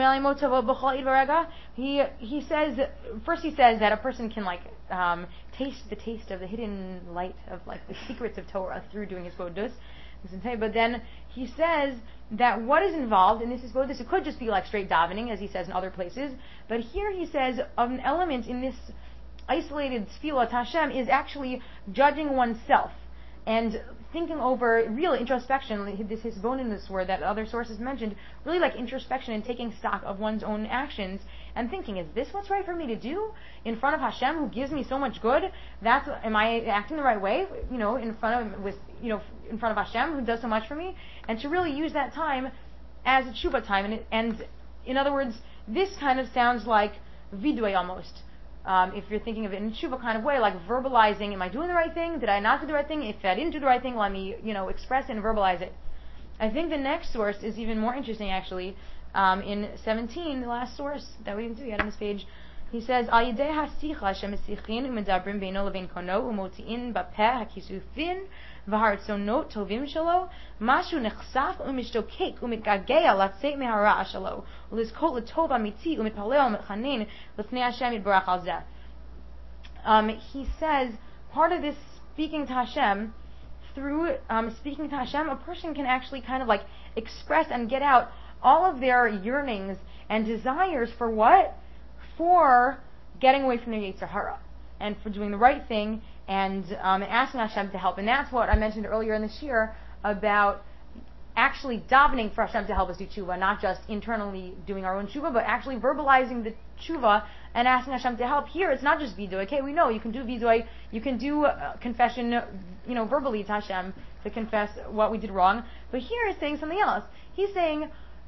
he he says first he says that a person can like um, taste the taste of the hidden light of like the secrets of Torah through doing his bodus. But then he says that what is involved in this is bodus. It could just be like straight davening, as he says in other places. But here he says of an element in this isolated tefillah to Hashem is actually judging oneself and thinking over real introspection. This hisbonedus word that other sources mentioned, really like introspection and taking stock of one's own actions and thinking, is this what's right for me to do in front of Hashem, who gives me so much good? That's am I acting the right way? You know, in front of with you know in front of Hashem, who does so much for me, and to really use that time as a tshuva time. And, it, and in other words, this kind of sounds like vidui almost. Um, if you're thinking of it in a tshuva kind of way, like verbalizing, am I doing the right thing? Did I not do the right thing? If I didn't do the right thing, let me, you know, express it and verbalize it. I think the next source is even more interesting, actually. Um, in seventeen, the last source that we didn't do yet on this page, he says, "Al yidei hasicha shemesichin umedabrim beino levein kono umotiin bapeh hakisufin v'haratzonot tovim shelo mashu nechsaf umishtokek umitgagea latzeit mehara shelo ulizkot letov amiti umitpaleo umitchanin lefnei Hashem yitbarach al zeh." Um, he says part of this speaking to Hashem, through um, speaking to Hashem, a person can actually kind of like express and get out all of their yearnings and desires for what? For getting away from their Yetzer Hara and for doing the right thing and um, asking Hashem to help. And that's what I mentioned earlier in this year about actually davening for Hashem to help us do tshuva, not just internally doing our own tshuva, but actually verbalizing the tshuva and asking Hashem to help. Here, it's not just vidui. Okay, we know you can do vidui, you can do uh, confession, you know, verbally to Hashem to confess what we did wrong. But here, he's saying something else. He's saying,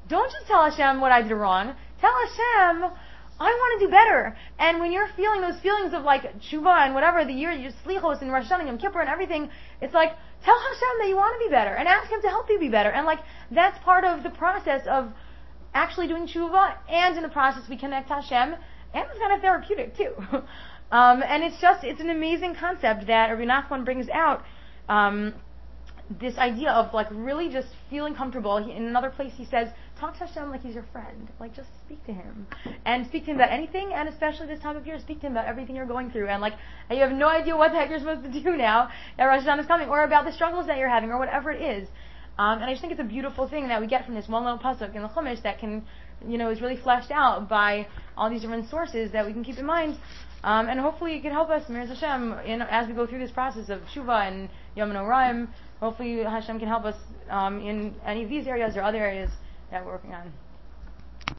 don't just tell Hashem what I did wrong. Tell Hashem, I want to do better. And when you're feeling those feelings of like tshuva and whatever, the year, your slichos and Rosh Hashanah and Yom Kippur and everything, it's like, tell Hashem that you want to be better and ask Him to help you be better. And like, that's part of the process of actually doing tshuva, and in the process we connect to Hashem, and it's kind of therapeutic too. um, and it's just, it's an amazing concept that Rabbi Nachman brings out. Um, this idea of like really just feeling comfortable. He, in another place he says, talk to Hashem like He's your friend. Like just speak to Him. And speak to Him about anything, and especially this time of year, speak to Him about everything you're going through. And like, and you have no idea what the heck you're supposed to do now that Rosh Hashanah is coming, or about the struggles that you're having, or whatever it is. Um, and I just think it's a beautiful thing that we get from this one little pasuk in the Chumash that can, you know, is really fleshed out by all these different sources that we can keep in mind. Um, and hopefully it can help us, Mir Hashem, in, as we go through this process of Tshuva and Yom Noraim. Hopefully Hashem can help us um, in any of these areas or other areas that we're working on.